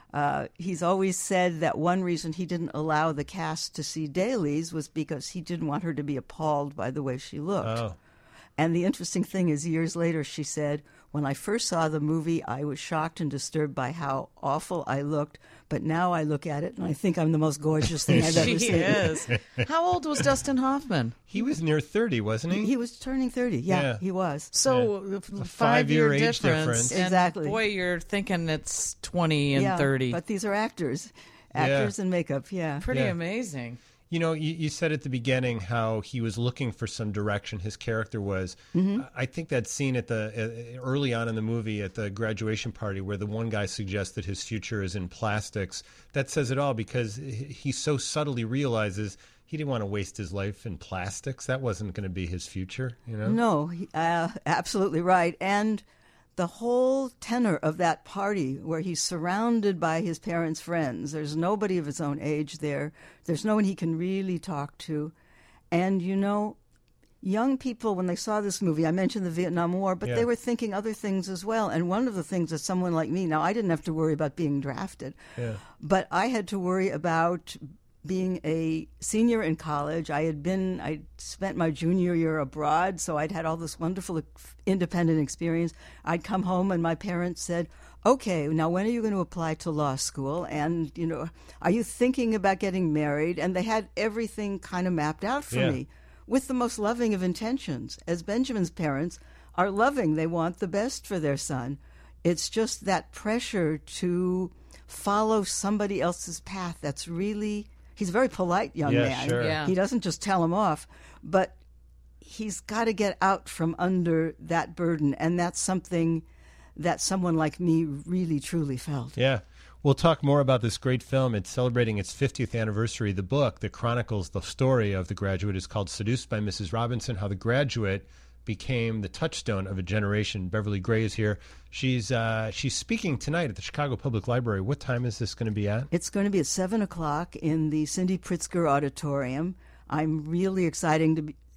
He's always said that one reason he didn't allow the cast to see dailies was because he didn't want her to be appalled by the way she looked. Oh. And the interesting thing is, years later, she said, when I first saw the movie, I was shocked and disturbed by how awful I looked. But now I look at it, and I think I'm the most gorgeous thing I've ever She seen. is. How old was Dustin Hoffman? He was near 30, wasn't he? He was turning 30. Yeah, he was. So, A 5-year age difference. And Exactly. boy, you're thinking it's 20 and 30. But these are actors. Actors in makeup, Pretty amazing. You know, you said at the beginning how he was looking for some direction. His character was. I think that scene at the early on in the movie at the graduation party where the one guy suggests that his future is in plastics, that says it all, because he so subtly realizes he didn't want to waste his life in plastics. That wasn't going to be his future, you know? No, absolutely right. And the whole tenor of that party, where he's surrounded by his parents' friends, there's nobody of his own age there. There's no one he can really talk to. And, you know, young people, when they saw this movie, I mentioned the Vietnam War, but they were thinking other things as well. And one of the things that someone like me, now I didn't have to worry about being drafted, but I had to worry about being a senior in college. I'd spent my junior year abroad, so I'd had all this wonderful independent experience. I'd come home and my parents said, okay, now when are you going to apply to law school? And, you know, are you thinking about getting married? And they had everything kind of mapped out for me with the most loving of intentions. As Benjamin's parents are loving, they want the best for their son. It's just that pressure to follow somebody else's path that's really... He's a very polite young man. Sure. Yeah. He doesn't just tell him off, but he's got to get out from under that burden, and that's something that someone like me really, truly felt. Yeah. We'll talk more about this great film. It's celebrating its 50th anniversary. The book that chronicles the story of The Graduate is called Seduced by Mrs. Robinson, How the Graduate Became the Touchstone of a Generation. Beverly Gray is here. She's speaking tonight at the Chicago Public Library. What time is this going to be at? It's going to be at 7 o'clock in the Cindy Pritzker Auditorium. I'm really excited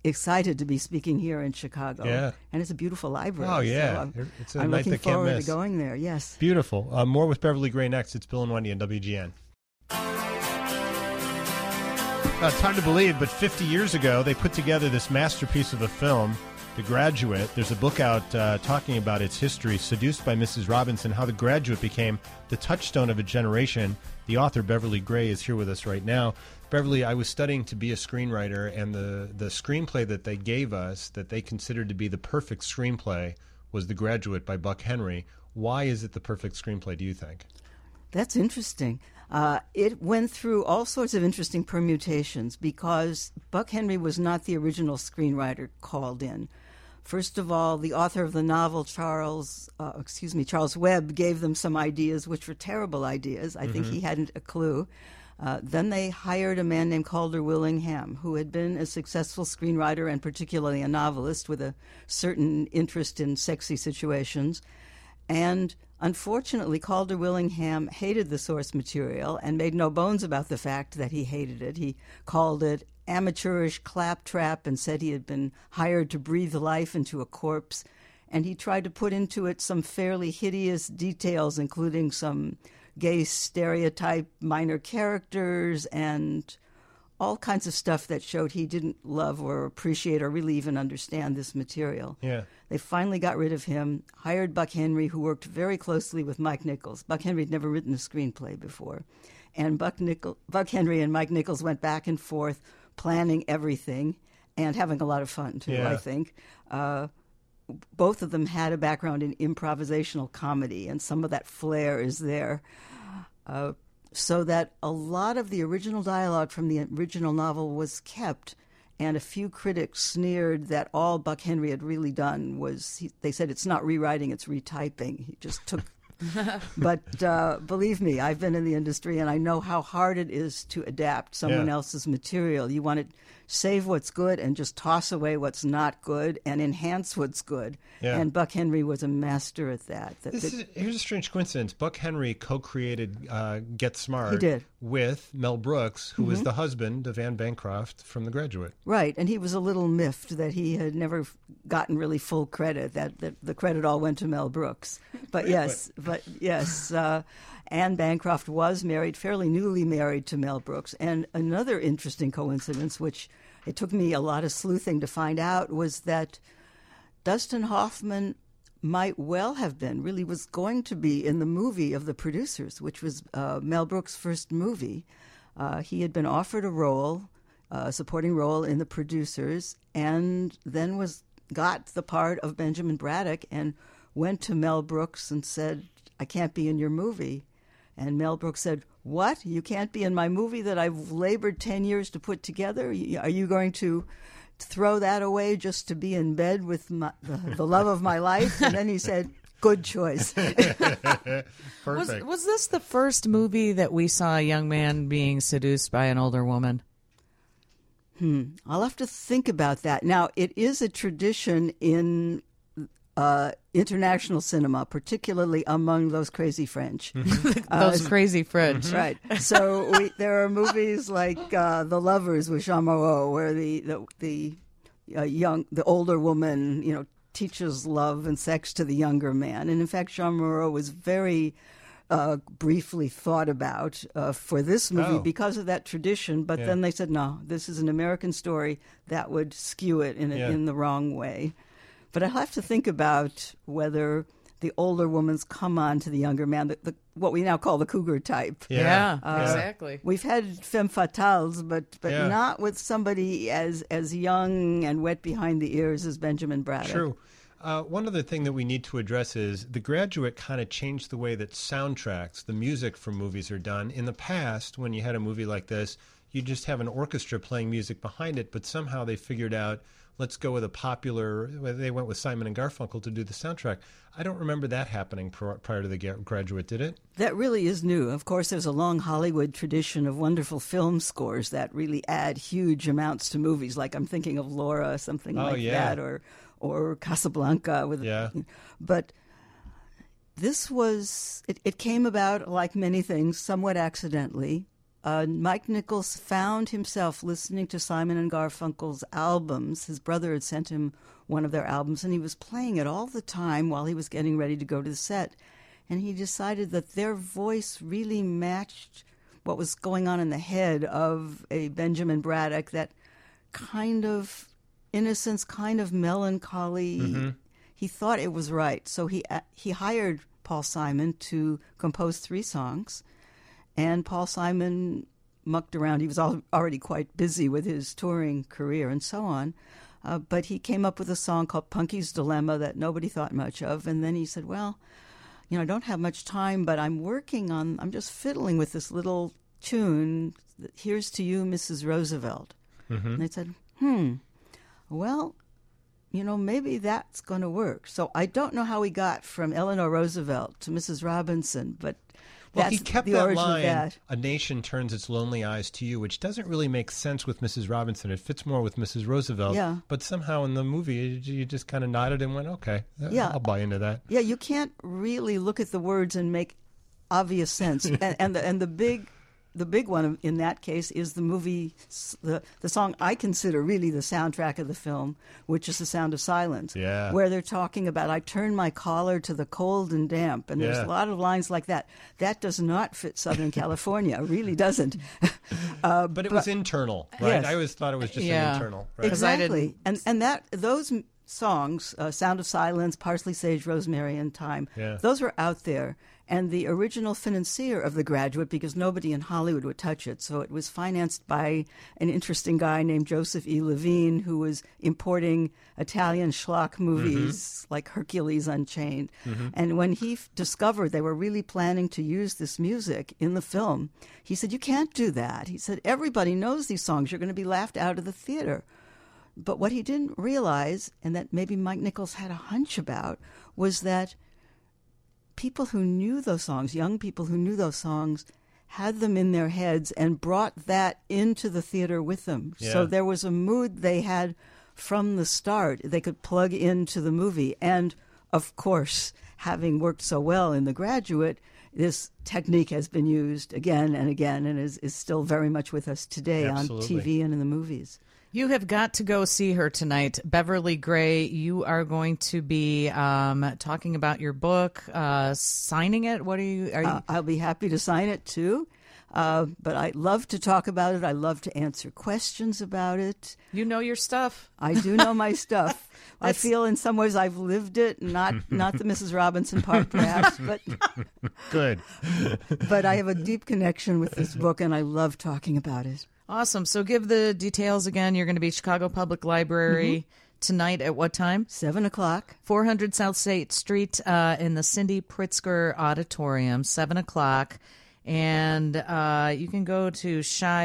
excited to be speaking here in Chicago. Yeah. And it's a beautiful library. Oh, yeah. So It's a I'm night looking that can't forward miss. to going there, yes. Beautiful. More with Beverly Gray next. It's Bill and Wendy on WGN. It's hard to believe, but 50 years ago, they put together this masterpiece of a film, The Graduate. There's a book out talking about its history, Seduced by Mrs. Robinson, how The Graduate became the touchstone of a generation. The author, Beverly Gray, is here with us right now. Beverly, I was studying to be a screenwriter, and the screenplay that they gave us, that they considered to be the perfect screenplay, was The Graduate by Buck Henry. Why is it the perfect screenplay, do you think? That's interesting. It went through all sorts of interesting permutations because Buck Henry was not the original screenwriter called in. First of all, the author of the novel, Charles Webb, gave them some ideas which were terrible ideas. I think he hadn't a clue. Then they hired a man named Calder Willingham, who had been a successful screenwriter and particularly a novelist with a certain interest in sexy situations. And unfortunately, Calder Willingham hated the source material and made no bones about the fact that he hated it. He called it amateurish claptrap and said he had been hired to breathe life into a corpse. And he tried to put into it some fairly hideous details, including some gay stereotype minor characters and all kinds of stuff that showed he didn't love or appreciate or really even understand this material. Yeah. They finally got rid of him, hired Buck Henry, who worked very closely with Mike Nichols. Buck Henry had never written a screenplay before. And Buck Henry and Mike Nichols went back and forth planning everything and having a lot of fun, too, Yeah. I think. Both of them had a background in improvisational comedy, and some of that flair is there. So that a lot of the original dialogue from the original novel was kept, and a few critics sneered that all Buck Henry had really done was, they said it's not rewriting, it's retyping. He just took... But believe me, I've been in the industry, and I know how hard it is to adapt someone else's material. You want to save what's good and just toss away what's not good and enhance what's good. Yeah. And Buck Henry was a master at that. Here's a strange coincidence. Buck Henry co-created Get Smart He did. with Mel Brooks, who was the husband of Anne Bancroft from The Graduate. Right, and he was a little miffed that he had never gotten really full credit, that the credit all went to Mel Brooks. But yes, Anne Bancroft was married, fairly newly married to Mel Brooks. And another interesting coincidence, which it took me a lot of sleuthing to find out, was that Dustin Hoffman might well have been, really was going to be in the movie of The Producers, which was Mel Brooks' first movie. He had been offered a role, a supporting role in The Producers, and then got the part of Benjamin Braddock and went to Mel Brooks and said, I can't be in your movie. And Mel Brooks said, what? You can't be in my movie that I've labored 10 years to put together? Are you going to throw that away just to be in bed with the love of my life? And then he said, good choice. Perfect. Was this the first movie that we saw a young man being seduced by an older woman? I'll have to think about that. Now, it is a tradition in international cinema, particularly among those crazy French. Those crazy French. Right. So there are movies like The Lovers with Jean Moreau, where the older woman, teaches love and sex to the younger man. And in fact, Jean Moreau was very briefly thought about for this movie because of that tradition. But then they said, no, this is an American story that would skew it in the wrong way. But I'll have to think about whether the older woman's come on to the younger man, what we now call the cougar type. Yeah, exactly. We've had femme fatales, but not with somebody as young and wet behind the ears as Benjamin Braddock. True. One other thing that we need to address is The Graduate kind of changed the way that soundtracks, the music for movies, are done. In the past, when you had a movie like this, you just have an orchestra playing music behind it, but somehow they figured out, let's go with they went with Simon and Garfunkel to do the soundtrack. I don't remember that happening prior to The Graduate, did it? That really is new. Of course, there's a long Hollywood tradition of wonderful film scores that really add huge amounts to movies, like I'm thinking of Laura, something that, or Casablanca. But this was, it came about, like many things, somewhat accidentally. Mike Nichols found himself listening to Simon and Garfunkel's albums. His brother had sent him one of their albums, and he was playing it all the time while he was getting ready to go to the set. And he decided that their voice really matched what was going on in the head of a Benjamin Braddock, that kind of innocence, kind of melancholy. Mm-hmm. He thought it was right. So he hired Paul Simon to compose 3 songs. And Paul Simon mucked around. He was already quite busy with his touring career and so on. But he came up with a song called Punky's Dilemma that nobody thought much of. And then he said, well, I don't have much time, but I'm just fiddling with this little tune. Here's to you, Mrs. Roosevelt. Mm-hmm. And they said, well, maybe that's going to work. So I don't know how we got from Eleanor Roosevelt to Mrs. Robinson, but well, that's he kept the that origin line, of that. A nation turns its lonely eyes to you, which doesn't really make sense with Mrs. Robinson. It fits more with Mrs. Roosevelt. Yeah. But somehow in the movie, you just kind of nodded and went, okay, I'll buy into that. Yeah, you can't really look at the words and make obvious sense. and the big one in that case is the movie, the song I consider really the soundtrack of the film, which is The Sound of Silence, where they're talking about, I turn my collar to the cold and damp, and there's a lot of lines like that. That does not fit Southern California, it really doesn't. But it was internal, right? Yes. I always thought it was just an internal. Right? Exactly. And those songs, Sound of Silence, Parsley, Sage, Rosemary, and Thyme, those were out there. And the original financier of The Graduate, because nobody in Hollywood would touch it, so it was financed by an interesting guy named Joseph E. Levine, who was importing Italian schlock movies like Hercules Unchained. Mm-hmm. And when he discovered they were really planning to use this music in the film, he said, you can't do that. He said, everybody knows these songs. You're going to be laughed out of the theater. But what he didn't realize, and that maybe Mike Nichols had a hunch about, was that people who knew those songs, young people who knew those songs, had them in their heads and brought that into the theater with them. Yeah. So there was a mood they had from the start they could plug into the movie. And, of course, having worked so well in The Graduate, this technique has been used again and again and is still very much with us today. Absolutely. On TV and in the movies. You have got to go see her tonight. Beverly Gray, you are going to be talking about your book, signing it. What are you? I'll be happy to sign it, too. But I love to talk about it. I love to answer questions about it. You know your stuff. I do know my stuff. I feel in some ways I've lived it, not the Mrs. Robinson part, perhaps, but good. But I have a deep connection with this book, and I love talking about it. Awesome. So give the details again. You're going to be Chicago Public Library tonight at what time? 7 o'clock. 400 South State Street in the Cindy Pritzker Auditorium, 7 o'clock. And you can go to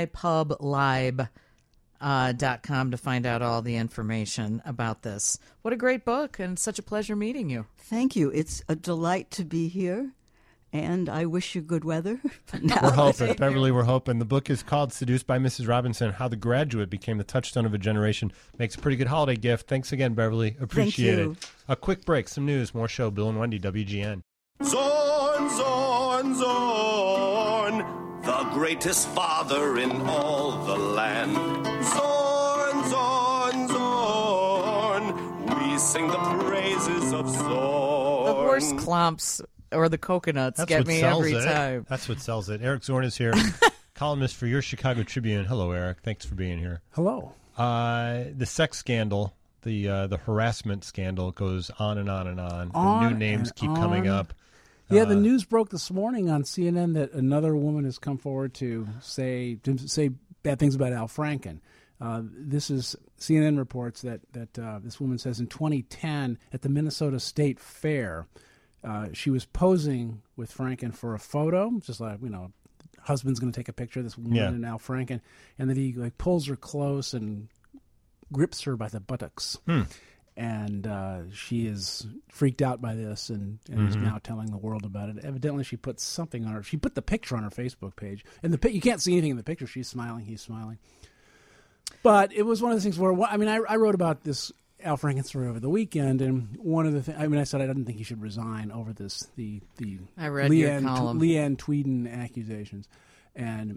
shypublib.com to find out all the information about this. What a great book, and such a pleasure meeting you. Thank you. It's a delight to be here. And I wish you good weather. We're hoping, Beverly, we're hoping. The book is called Seduced by Mrs. Robinson, How the Graduate Became the Touchstone of a Generation. Makes a pretty good holiday gift. Thanks again, Beverly. Appreciate it. A quick break, some news, more show. Bill and Wendy, WGN. Zorn, Zorn, Zorn, the greatest father in all the land. Zorn, Zorn, Zorn, we sing the praises of Zorn. The horse clomps or the coconuts get me every time. That's what sells it. Eric Zorn is here, columnist for your Chicago Tribune. Hello, Eric. Thanks for being here. Hello. The sex scandal, the harassment scandal goes on and on and on. The new names keep coming up. Yeah, the news broke this morning on CNN that another woman has come forward to say bad things about Al Franken. This is CNN reports that this woman says in 2010 at the Minnesota State Fair, she was posing with Franken for a photo, just like, husband's going to take a picture of this woman and Al Franken, and then he pulls her close and grips her by the buttocks. And she is freaked out by this and is now telling the world about it. Evidently, she put something on her. She put the picture on her Facebook page, and you can't see anything in the picture. She's smiling, he's smiling. But it was one of the things where I wrote about this Al Franken story over the weekend, and one of the things I said I didn't think he should resign over this I read your column. Leanne Tweeden accusations, and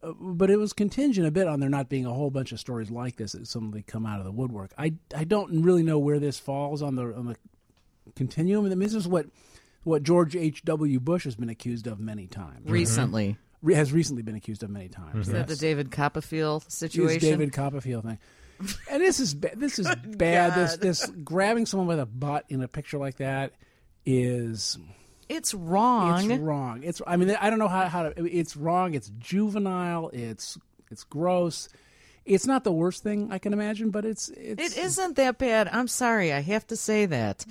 but it was contingent a bit on there not being a whole bunch of stories like this that suddenly come out of the woodwork. I don't really know where this falls on the continuum. I mean, this is what George H.W. Bush has been accused of many times. Recently. Has recently been accused of many times. Is that the David Copperfield situation? It's David Copperfield thing. And this is bad. This grabbing someone by the butt in a picture like that is... It's wrong. It's wrong. I mean, I don't know how to... It's wrong. It's juvenile. It's gross. It's not the worst thing I can imagine, but it isn't that bad. I'm sorry. I have to say that.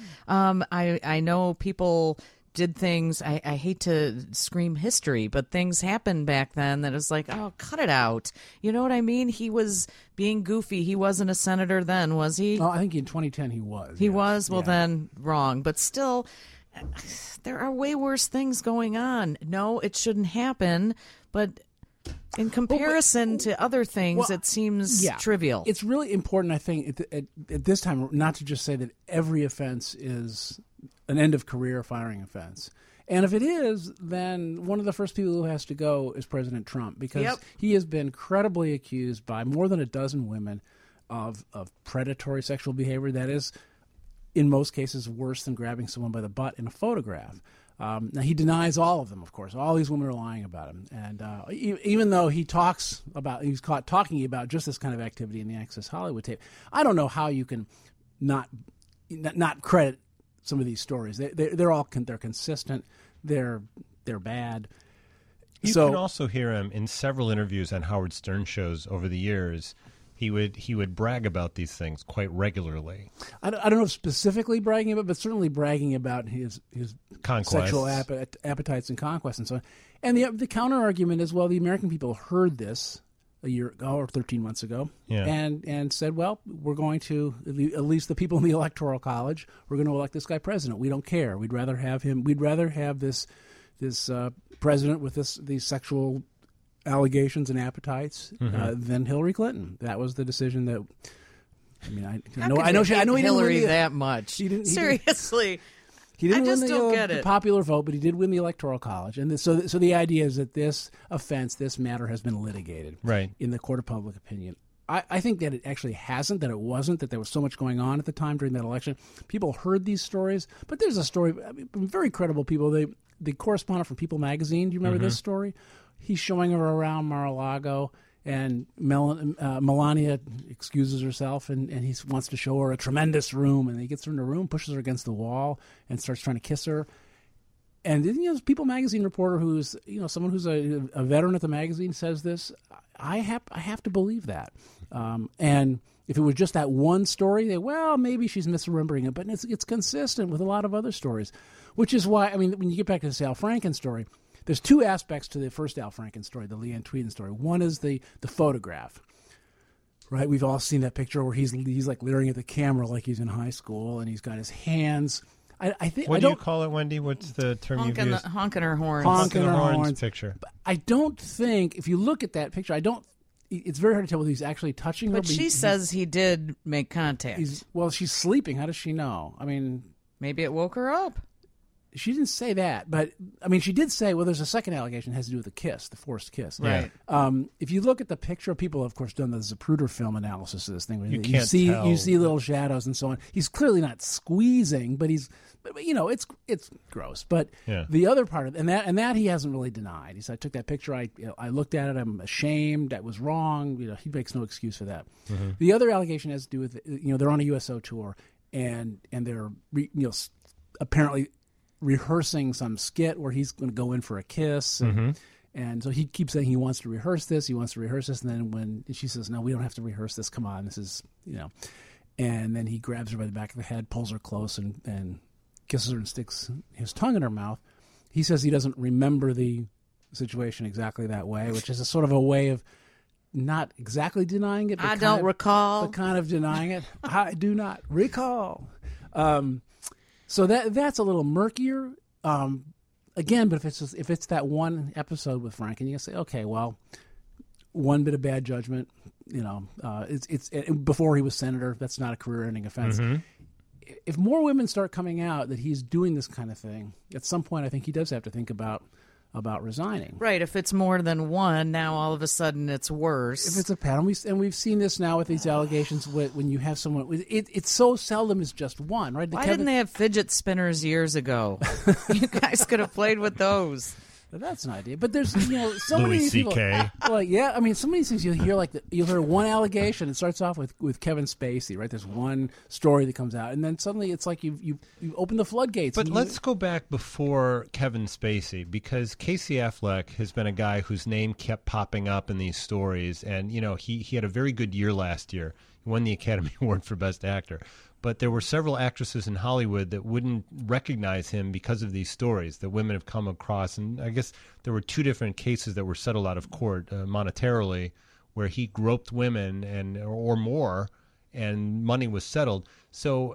I know people did things. I hate to scream history, but things happened back then that is like, oh, cut it out. You know what I mean? He was being goofy. He wasn't a senator then, was he? Oh, I think in 2010 he was. He was? Well, then wrong. But still, there are way worse things going on. No, it shouldn't happen, but... in comparison to other things, it seems trivial. It's really important, I think, at this time, not to just say that every offense is an end-of-career firing offense. And if it is, then one of the first people who has to go is President Trump, because he has been credibly accused by more than a dozen women of predatory sexual behavior that is, in most cases, worse than grabbing someone by the butt in a photograph. Now, he denies all of them, of course. All these women are lying about him. And even though he's caught talking about just this kind of activity in the Access Hollywood tape, I don't know how you can not credit some of these stories. They're consistent. They're bad. You can also hear him in several interviews on Howard Stern shows over the years. He would brag about these things quite regularly. I don't know if specifically bragging about, but certainly bragging about his sexual appetites and conquests and so on. And the counter argument is, well, the American people heard this a year ago or 13 months ago, and said, well, we're going to, at least the people in the Electoral College, we're going to elect this guy president. We don't care. We'd rather have him. We'd rather have this president with these sexual allegations and appetites than Hillary Clinton. That was the decision that. I mean, I know he didn't Hillary win that much. Seriously, he didn't win the popular vote, but he did win the Electoral College. And so the idea is that this offense, this matter, has been litigated in the court of public opinion. I think that it actually hasn't, that it wasn't, that there was so much going on at the time during that election. People heard these stories, but there's a story from very credible people. The correspondent from People magazine, do you remember this story? He's showing her around Mar-a-Lago, and Melania excuses herself, and he wants to show her a tremendous room, and he gets her in a room, pushes her against the wall, and starts trying to kiss her. And this People magazine reporter who's someone who's a veteran at the magazine says this. I have to believe that. And if it was just that one story, maybe she's misremembering it, but it's consistent with a lot of other stories, which is why, I mean, when you get back to this Al Franken story, there's two aspects to the first Al Franken story, the Leanne Tweeden story. One is the photograph, right? We've all seen that picture where he's like leering at the camera like he's in high school, and he's got his hands. I think. What do you call it, Wendy? What's the term you've used? Honking her horns. Honking her horns picture. But I don't think, if you look at that picture, it's very hard to tell whether he's actually touching her. But she says he did make contact. She's sleeping. How does she know? I mean, maybe it woke her up. She didn't say that, but I mean, she did say, well, there's a second allegation that has to do with the kiss, the forced kiss. Right. If you look at the picture, people have, of course, done the Zapruder film analysis of this thing. You see little shadows and so on. He's clearly not squeezing, but it's gross. But the other part of that he hasn't really denied. He said, I took that picture, I looked at it, I'm ashamed, that was wrong. He makes no excuse for that. Mm-hmm. The other allegation has to do with, they're on a USO tour and they're apparently rehearsing some skit where he's going to go in for a kiss. And so he keeps saying he wants to rehearse this. And then when she says, no, we don't have to rehearse this. Come on. This is, and then he grabs her by the back of the head, pulls her close and kisses her and sticks his tongue in her mouth. He says he doesn't remember the situation exactly that way, which is a sort of a way of not exactly denying it. But I don't recall. But kind of denying it. I do not recall. So that's a little murkier. Again, but if it's that one episode with Franken, you can say, okay, well, one bit of bad judgment, it's before he was senator. That's not a career-ending offense. Mm-hmm. If more women start coming out that he's doing this kind of thing, at some point, I think he does have to think about about resigning. Right. If it's more than one, now all of a sudden it's worse. If it's a pattern, and we've seen this now with these allegations. When you have someone, it's so seldom it's just one, right? Why didn't they have fidget spinners years ago? You guys could have played with those. That's an idea, but there's so many Louis people. C.K. Well, yeah, I mean, some of these things you'll hear you'll hear one allegation. It starts off with Kevin Spacey, right? There's one story that comes out, and then suddenly it's like you open the floodgates. But let's go back before Kevin Spacey, because Casey Affleck has been a guy whose name kept popping up in these stories, and he had a very good year last year. He won the Academy Award for Best Actor. But there were several actresses in Hollywood that wouldn't recognize him because of these stories that women have come across. And I guess there were 2 different cases that were settled out of court monetarily, where he groped women or more, and money was settled. So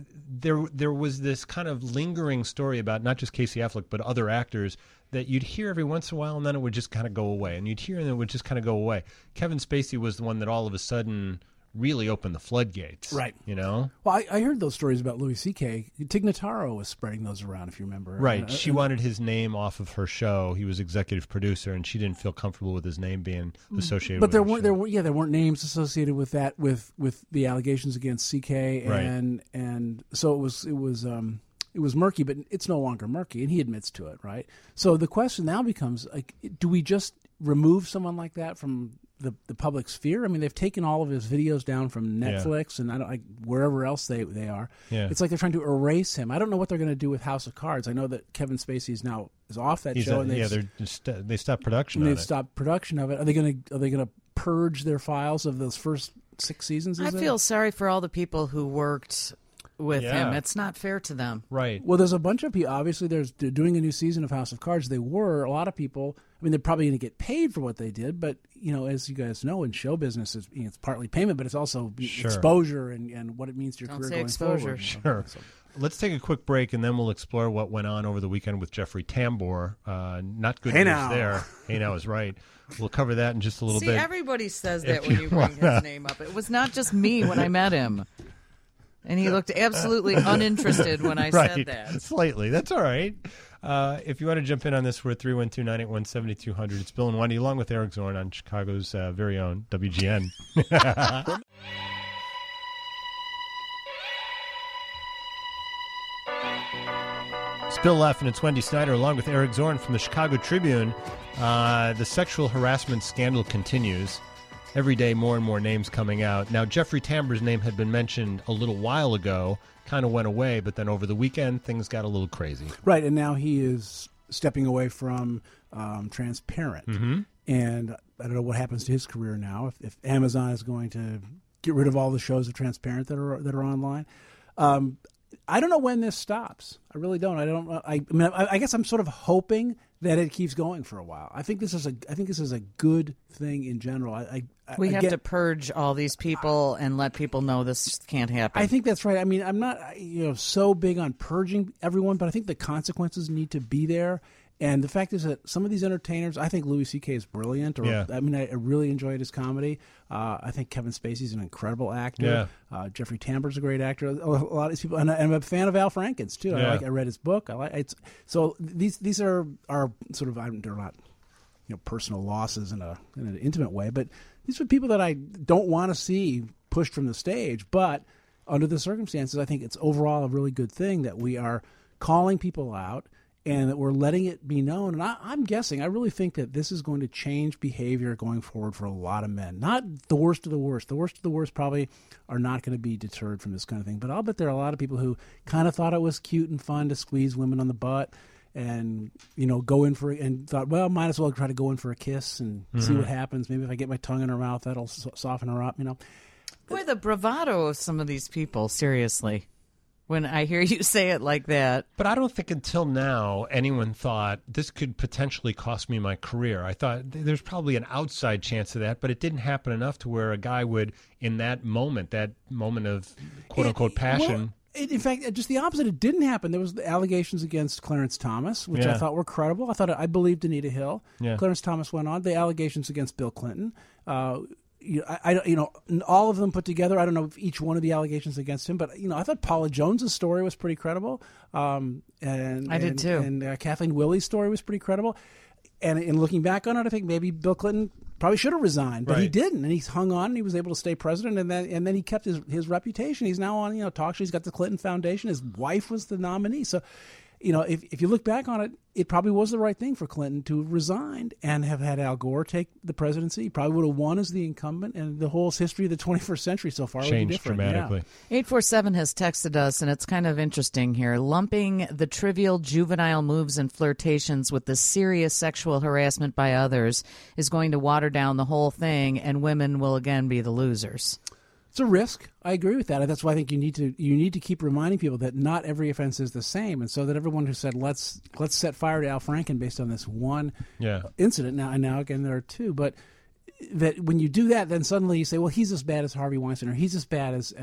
there was this kind of lingering story about not just Casey Affleck but other actors that you'd hear every once in a while, and then it would just kind of go away. And you'd hear and it would just kind of go away. Kevin Spacey was the one that all of a sudden really opened the floodgates. Right. Well, I heard those stories about Louis C.K. Tig Notaro was spreading those around, if you remember. Right. She wanted his name off of her show. He was executive producer, and she didn't feel comfortable with his name being associated with But her there weren't names associated with that with the allegations against C.K. and so it was murky, but it's no longer murky, and he admits to it, right? So the question now becomes, do we just remove someone like that from the public sphere? I mean, they've taken all of his videos down from Netflix and wherever else they are. Yeah. It's like they're trying to erase him. I don't know what they're going to do with House of Cards. I know that Kevin Spacey is off that show. They stopped production. They've stopped production of it. Are they going to purge their files of those first 6 seasons? I feel sorry for all the people who worked with him. It's not fair to them. Right. Well, there's a bunch of people. Obviously, they're doing a new season of House of Cards. A lot of people. I mean, they're probably going to get paid for what they did, but as you guys know, in show business, it's partly payment, but it's also exposure and what it means to your career going forward. Sure. So. Let's take a quick break, and then we'll explore what went on over the weekend with Jeffrey Tambor. Not good news there. Hey, now is right. We'll cover that in just a little bit. See, everybody says that when you bring his name up. It was not just me when I met him. And he looked absolutely uninterested when I said that. Slightly. That's all right. If you want to jump in on this, we're at 312-981-7200. It's Bill and Wendy, along with Eric Zorn on Chicago's very own WGN. It's Bill Leff and it's Wendy Snyder, along with Eric Zorn from the Chicago Tribune. The sexual harassment scandal continues. Every day, more and more names coming out. Now, Jeffrey Tambor's name had been mentioned a little while ago, kind of went away, but then over the weekend, things got a little crazy. Right, and now he is stepping away from Transparent. Mm-hmm. And I don't know what happens to his career now, if Amazon is going to get rid of all the shows of Transparent that are online. I don't know when this stops. I really don't. I guess I'm sort of hoping that it keeps going for a while. I think this is a good thing in general. We have to purge all these people and let people know this can't happen. I think that's right. I mean, I'm not so big on purging everyone, but I think the consequences need to be there. And the fact is that some of these entertainers, I think Louis C.K. is brilliant. I really enjoyed his comedy. I think Kevin Spacey's an incredible actor. Yeah. Jeffrey Tambor's a great actor. A lot of these people, and I'm a fan of Al Franken's too. Yeah. I read his book. So these are sort of, they're not personal losses in an intimate way, but these are people that I don't want to see pushed from the stage. But under the circumstances, I think it's overall a really good thing that we are calling people out and that we're letting it be known. And I'm guessing, I really think that this is going to change behavior going forward for a lot of men. Not the worst of the worst. The worst of the worst probably are not going to be deterred from this kind of thing. But I'll bet there are a lot of people who kind of thought it was cute and fun to squeeze women on the butt and, go in for it and thought, well, might as well try to go in for a kiss and see what happens. Maybe if I get my tongue in her mouth, that'll soften her up, Boy, the bravado of some of these people, seriously. When I hear you say it like that. But I don't think until now anyone thought this could potentially cost me my career. I thought there's probably an outside chance of that, but it didn't happen enough to where a guy would, in that moment of quote-unquote passion. Well, in fact, just the opposite. It didn't happen. There was the allegations against Clarence Thomas, which I thought were credible. I believed Anita Hill. Yeah. Clarence Thomas went on. The allegations against Bill Clinton. all of them put together. I don't know if each one of the allegations against him, but I thought Paula Jones's story was pretty credible. And I did too. And Kathleen Willie's story was pretty credible. And in looking back on it, I think maybe Bill Clinton probably should have resigned, but he didn't, and he hung on, and he was able to stay president, and then he kept his reputation. He's now on talk shows. He's got the Clinton Foundation. His wife was the nominee. So, if you look back on it, it probably was the right thing for Clinton to have resigned and have had Al Gore take the presidency. He probably would have won as the incumbent, and the whole history of the 21st century so far would be different. Dramatically. Yeah. 847 has texted us, and it's kind of interesting here. Lumping the trivial juvenile moves and flirtations with the serious sexual harassment by others is going to water down the whole thing, and women will again be the losers. It's a risk. I agree with that. That's why I think you need to keep reminding people that not every offense is the same, and so that everyone who said let's set fire to Al Franken based on this one incident now again there are two, but that when you do that, then suddenly you say, well, he's as bad as Harvey Weinstein, or he's as bad as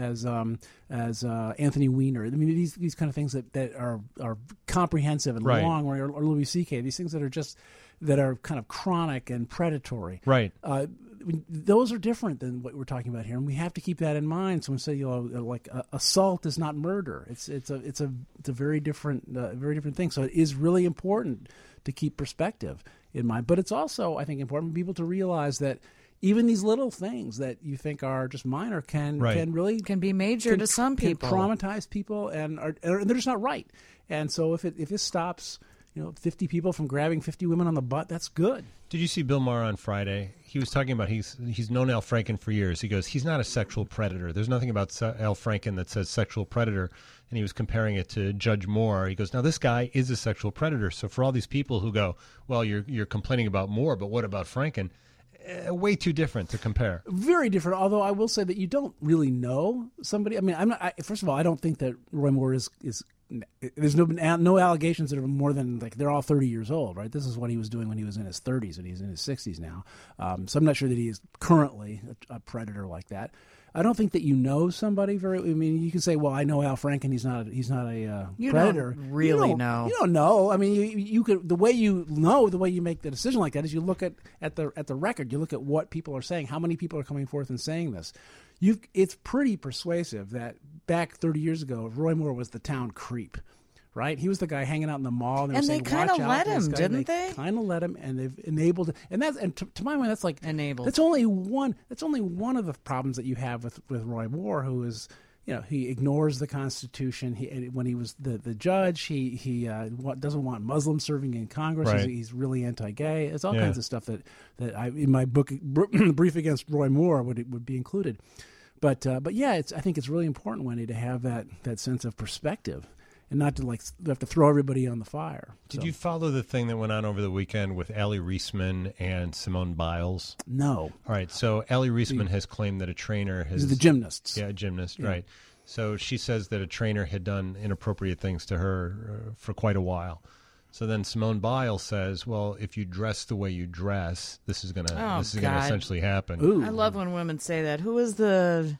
Anthony Weiner. I mean, these kind of things that are comprehensive and long, or Louis C.K. These things that are kind of chronic and predatory. Right. Those are different than what we're talking about here, and we have to keep that in mind. So when we say assault is not murder, it's a very different thing. So it is really important to keep perspective in mind, but it's also, I think, important for people to realize that even these little things that you think are just minor can really be major to some people, can traumatize people, and they're just not right. And so if this stops 50 people from grabbing 50 women on the butt, that's good. Did you see Bill Maher on Friday? He was talking about he's known Al Franken for years. He goes, he's not a sexual predator. There's nothing about Al Franken that says sexual predator, and he was comparing it to Judge Moore. He goes, now this guy is a sexual predator. So for all these people who go, well, you're complaining about Moore, but what about Franken? Way too different to compare. Very different. Although I will say that you don't really know somebody. I mean, first of all, I don't think that Roy Moore is. There's no allegations that are more than they're all 30 years old, right? This is what he was doing when he was in his 30s, and he's in his 60s now. So I'm not sure that he is currently a predator like that. I don't think that you know somebody very. I mean, you can say, "Well, I know Al Franken. He's not a you predator." Don't really know. You don't know. I mean, you could. The way you make the decision like that is you look at the record. You look at what people are saying. How many people are coming forth and saying this? It's pretty persuasive that back 30 years ago, Roy Moore was the town creep, right? He was the guy hanging out in the mall, and they kind of let him, didn't they? Kind of let him, and they've enabled. And to my mind, that's like enabled. That's only one of the problems that you have with Roy Moore, who is. He ignores the Constitution. When he was the judge, he doesn't want Muslims serving in Congress. Right. He's really anti-gay. It's all kinds of stuff that I in my book, Brief Against Roy Moore, would be included. But yeah, I think it's really important, Wendy, to have that sense of perspective and not to have to throw everybody on the fire. Did you follow the thing that went on over the weekend with Allie Reisman and Simone Biles? No. All right. So Allie Reisman has claimed that a trainer has... The gymnasts. Yeah, a gymnast, right. So she says that a trainer had done inappropriate things to her for quite a while. So then Simone Biles says, well, if you dress the way you dress, this is going to essentially happen. Ooh. I love when women say that. Who was the...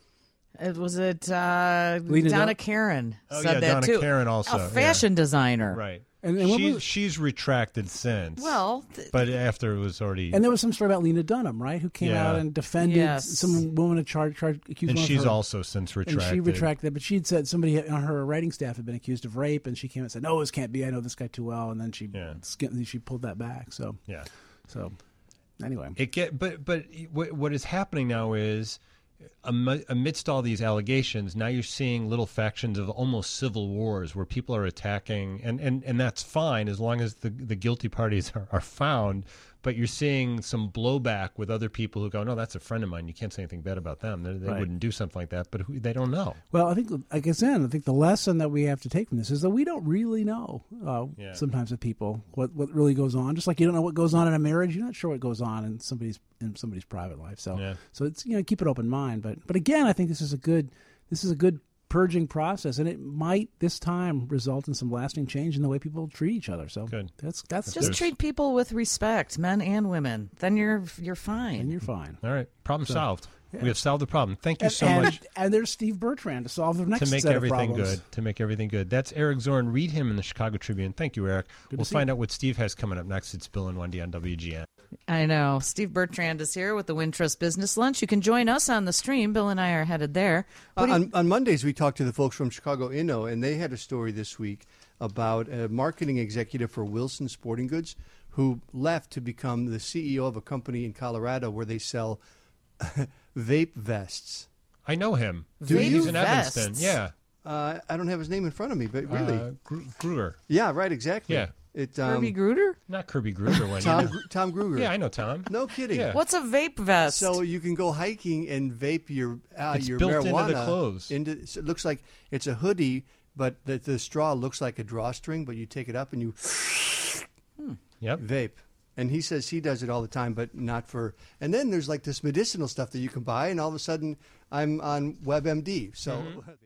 Was it Donna Karan said that Donna too? Karan also. A fashion designer. Right. And she's retracted since. Well, but after it was already... And there was some story about Lena Dunham, right, who came out and defended some woman accused and of she's her. Also since retracted. And she retracted, but she'd said somebody on her writing staff had been accused of rape, and she came out and said, no, this can't be. I know this guy too well. And then she pulled that back. So anyway. But what is happening now is... Amidst all these allegations, now you're seeing little factions of almost civil wars where people are attacking, and that's fine as long as the guilty parties are found. But you're seeing some blowback with other people who go, no, that's a friend of mine. You can't say anything bad about them. They wouldn't do something like that, but they don't know. Well, I think, like I said, the lesson that we have to take from this is that we don't really know sometimes with people what really goes on. Just like you don't know what goes on in a marriage, you're not sure what goes on in somebody's private life. So it's keep an open mind. But again, I think this is a good purging process, and it might this time result in some lasting change in the way people treat each other. So good. That's just treat people with respect, men and women. Then you're fine. And you're fine. All right. Problem solved. We have solved the problem. Thank you so much. And there's Steve Bertrand to solve the next to make set everything of problems. good. To make everything good. That's Eric Zorn. Read him in the Chicago Tribune. Thank you, Eric. We'll find out what Steve has coming up next. It's Bill and Wendy on WGN. I know. Steve Bertrand is here with the Wintrust Business Lunch. You can join us on the stream. Bill and I are headed there. On Mondays, we talked to the folks from Chicago Inno, and they had a story this week about a marketing executive for Wilson Sporting Goods who left to become the CEO of a company in Colorado where they sell vape vests. I know him. Do you? He's in Evanston. Yeah. I don't have his name in front of me, but really. Gruger. Yeah, right, exactly. Yeah. Kirby Gruder? Not Kirby Gruder. Tom Gruger. Yeah, I know Tom. No kidding. Yeah. What's a vape vest? So you can go hiking and vape your built marijuana into the clothes. So it looks like it's a hoodie, but the straw looks like a drawstring, but you take it up and you vape. And he says he does it all the time, but not for... And then there's like this medicinal stuff that you can buy, and all of a sudden I'm on WebMD. So...